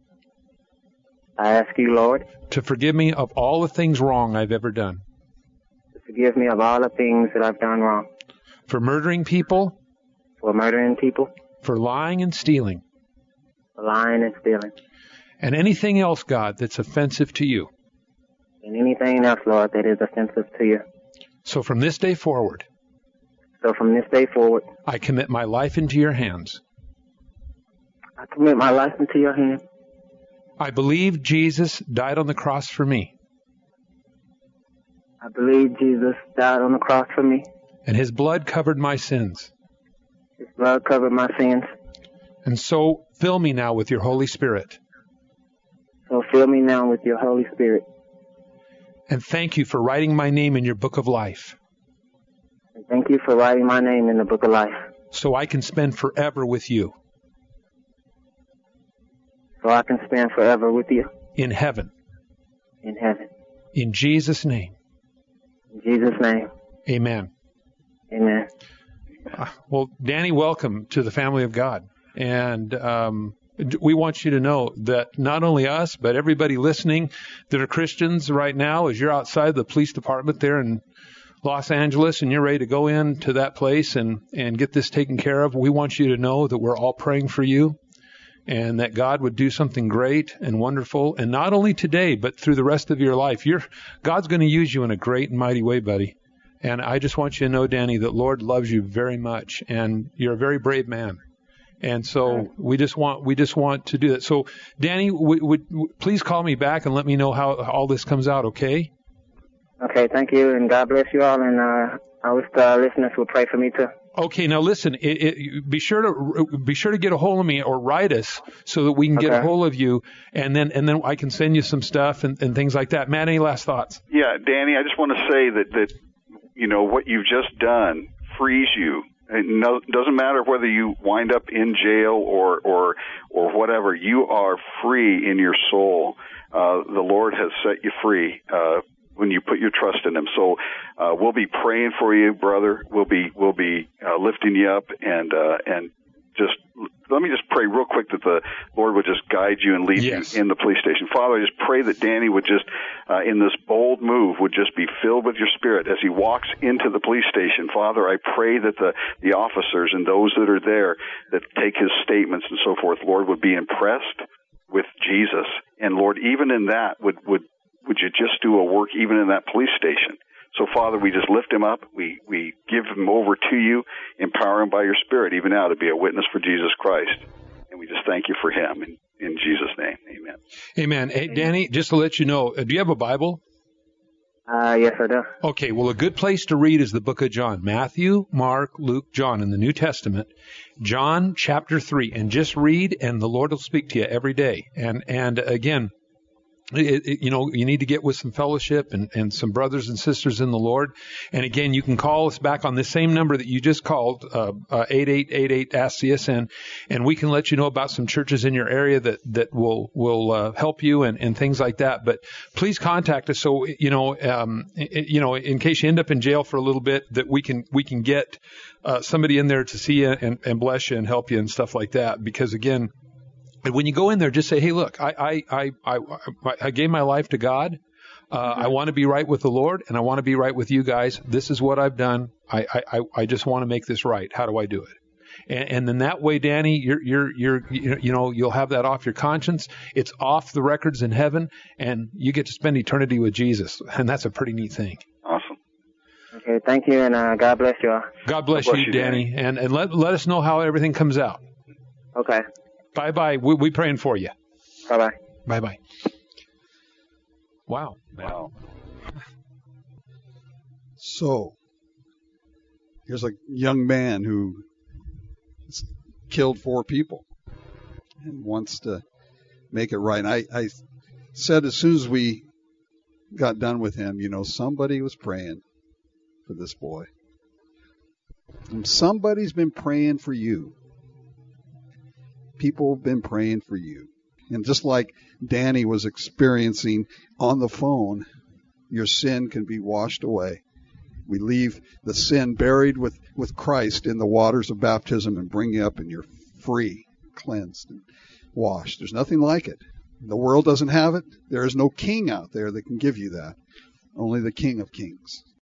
I ask you, Lord. To forgive me of all the things wrong I've ever done. To forgive me of all the things that I've done wrong. For murdering people. For murdering people. For lying and stealing. For lying and stealing. And anything else, God, that's offensive to you. And anything else, Lord, that is offensive to you. So from this day forward, So from this day forward, I commit my life into your hands. I commit my life into your hands. I believe Jesus died on the cross for me. I believe Jesus died on the cross for me. And His blood covered my sins. His blood covered my sins. And so fill me now with your Holy Spirit. So fill me now with your Holy Spirit. And thank you for writing my name in your book of life. And thank you for writing my name in the book of life. So I can spend forever with you. So I can spend forever with you. In heaven. In heaven. In Jesus' name. In Jesus' name. Amen. Amen. Uh, well, Danny, welcome to the family of God. And um, we want you to know that not only us, but everybody listening that are Christians right now, as you're outside the police department there in Los Angeles and you're ready to go into that place and, and get this taken care of, we want you to know that we're all praying for you and that God would do something great and wonderful. And not only today, but through the rest of your life. You're, God's going to use you in a great and mighty way, buddy. And I just want you to know, Danny, that Lord loves you very much and you're a very brave man. And so we just want we just want to do that. So, Danny, would, would please call me back and let me know how all this comes out, okay? Okay, thank you, and God bless you all, and uh, I wish the listeners will pray for me too. Okay, now listen. It, it, be sure to be sure to get a hold of me or write us so that we can okay. get a hold of you, and then and then I can send you some stuff and, and things like that. Matt, any last thoughts? Yeah, Danny, I just want to say that that you know what you've just done frees you. It no, doesn't matter whether you wind up in jail or or or whatever. You are free in your soul. Uh, the Lord has set you free uh, when you put your trust in Him. So uh, we'll be praying for you, brother. We'll be we'll be uh, lifting you up, and uh, and just let me just pray real quick that the Lord would just guide you and lead yes. you in the police station. Father, I just pray that Danny would just, uh, in this bold move, would just be filled with your Spirit as he walks into the police station. Father, I pray that the, the officers and those that are there that take his statements and so forth, Lord, would be impressed with Jesus. And Lord, even in that, would, would, would you just do a work even in that police station? So, Father, we just lift him up. We we give him over to you, empower him by your Spirit, even now, to be a witness for Jesus Christ. And we just thank you for him. In, in Jesus' name, amen. Amen. Hey, Danny, just to let you know, do you have a Bible? Uh, yes, I do. Okay, well, a good place to read is the book of John. Matthew, Mark, Luke, John in the New Testament. John chapter three. And just read, and the Lord will speak to you every day. And, and again, It, it, you know, you need to get with some fellowship and, and some brothers and sisters in the Lord. And again, you can call us back on the same number that you just called, uh, uh, eight eight eight eight ask C S N, and we can let you know about some churches in your area that, that will, will, uh, help you and, and things like that. But please contact us so, you know, um, it, you know, in case you end up in jail for a little bit, that we can, we can get, uh, somebody in there to see you and, and bless you and help you and stuff like that. Because again, and when you go in there, just say, hey, look, I, I, I, I, I gave my life to God. Uh, mm-hmm. I want to be right with the Lord, and I want to be right with you guys. This is what I've done. I, I, I just want to make this right. How do I do it? And, and then that way, Danny, you're, you're, you're, you know, you'll have that off your conscience. It's off the records in heaven, and you get to spend eternity with Jesus. And that's a pretty neat thing. Awesome. Okay, thank you, and uh, God bless you all. God bless, God bless you, you, Danny. Danny. And, and let, let us know how everything comes out. Okay. Bye-bye. We, we praying for you. Bye-bye. Bye-bye. Wow. Wow. So, here's a young man who killed four people and wants to make it right. And I, I said as soon as we got done with him, you know, somebody was praying for this boy. And somebody's been praying for you. People have been praying for you. And just like Danny was experiencing on the phone, your sin can be washed away. We leave the sin buried with, with Christ in the waters of baptism and bring you up, and you're free, cleansed, and washed. There's nothing like it. The world doesn't have it. There is no king out there that can give you that. Only the King of Kings.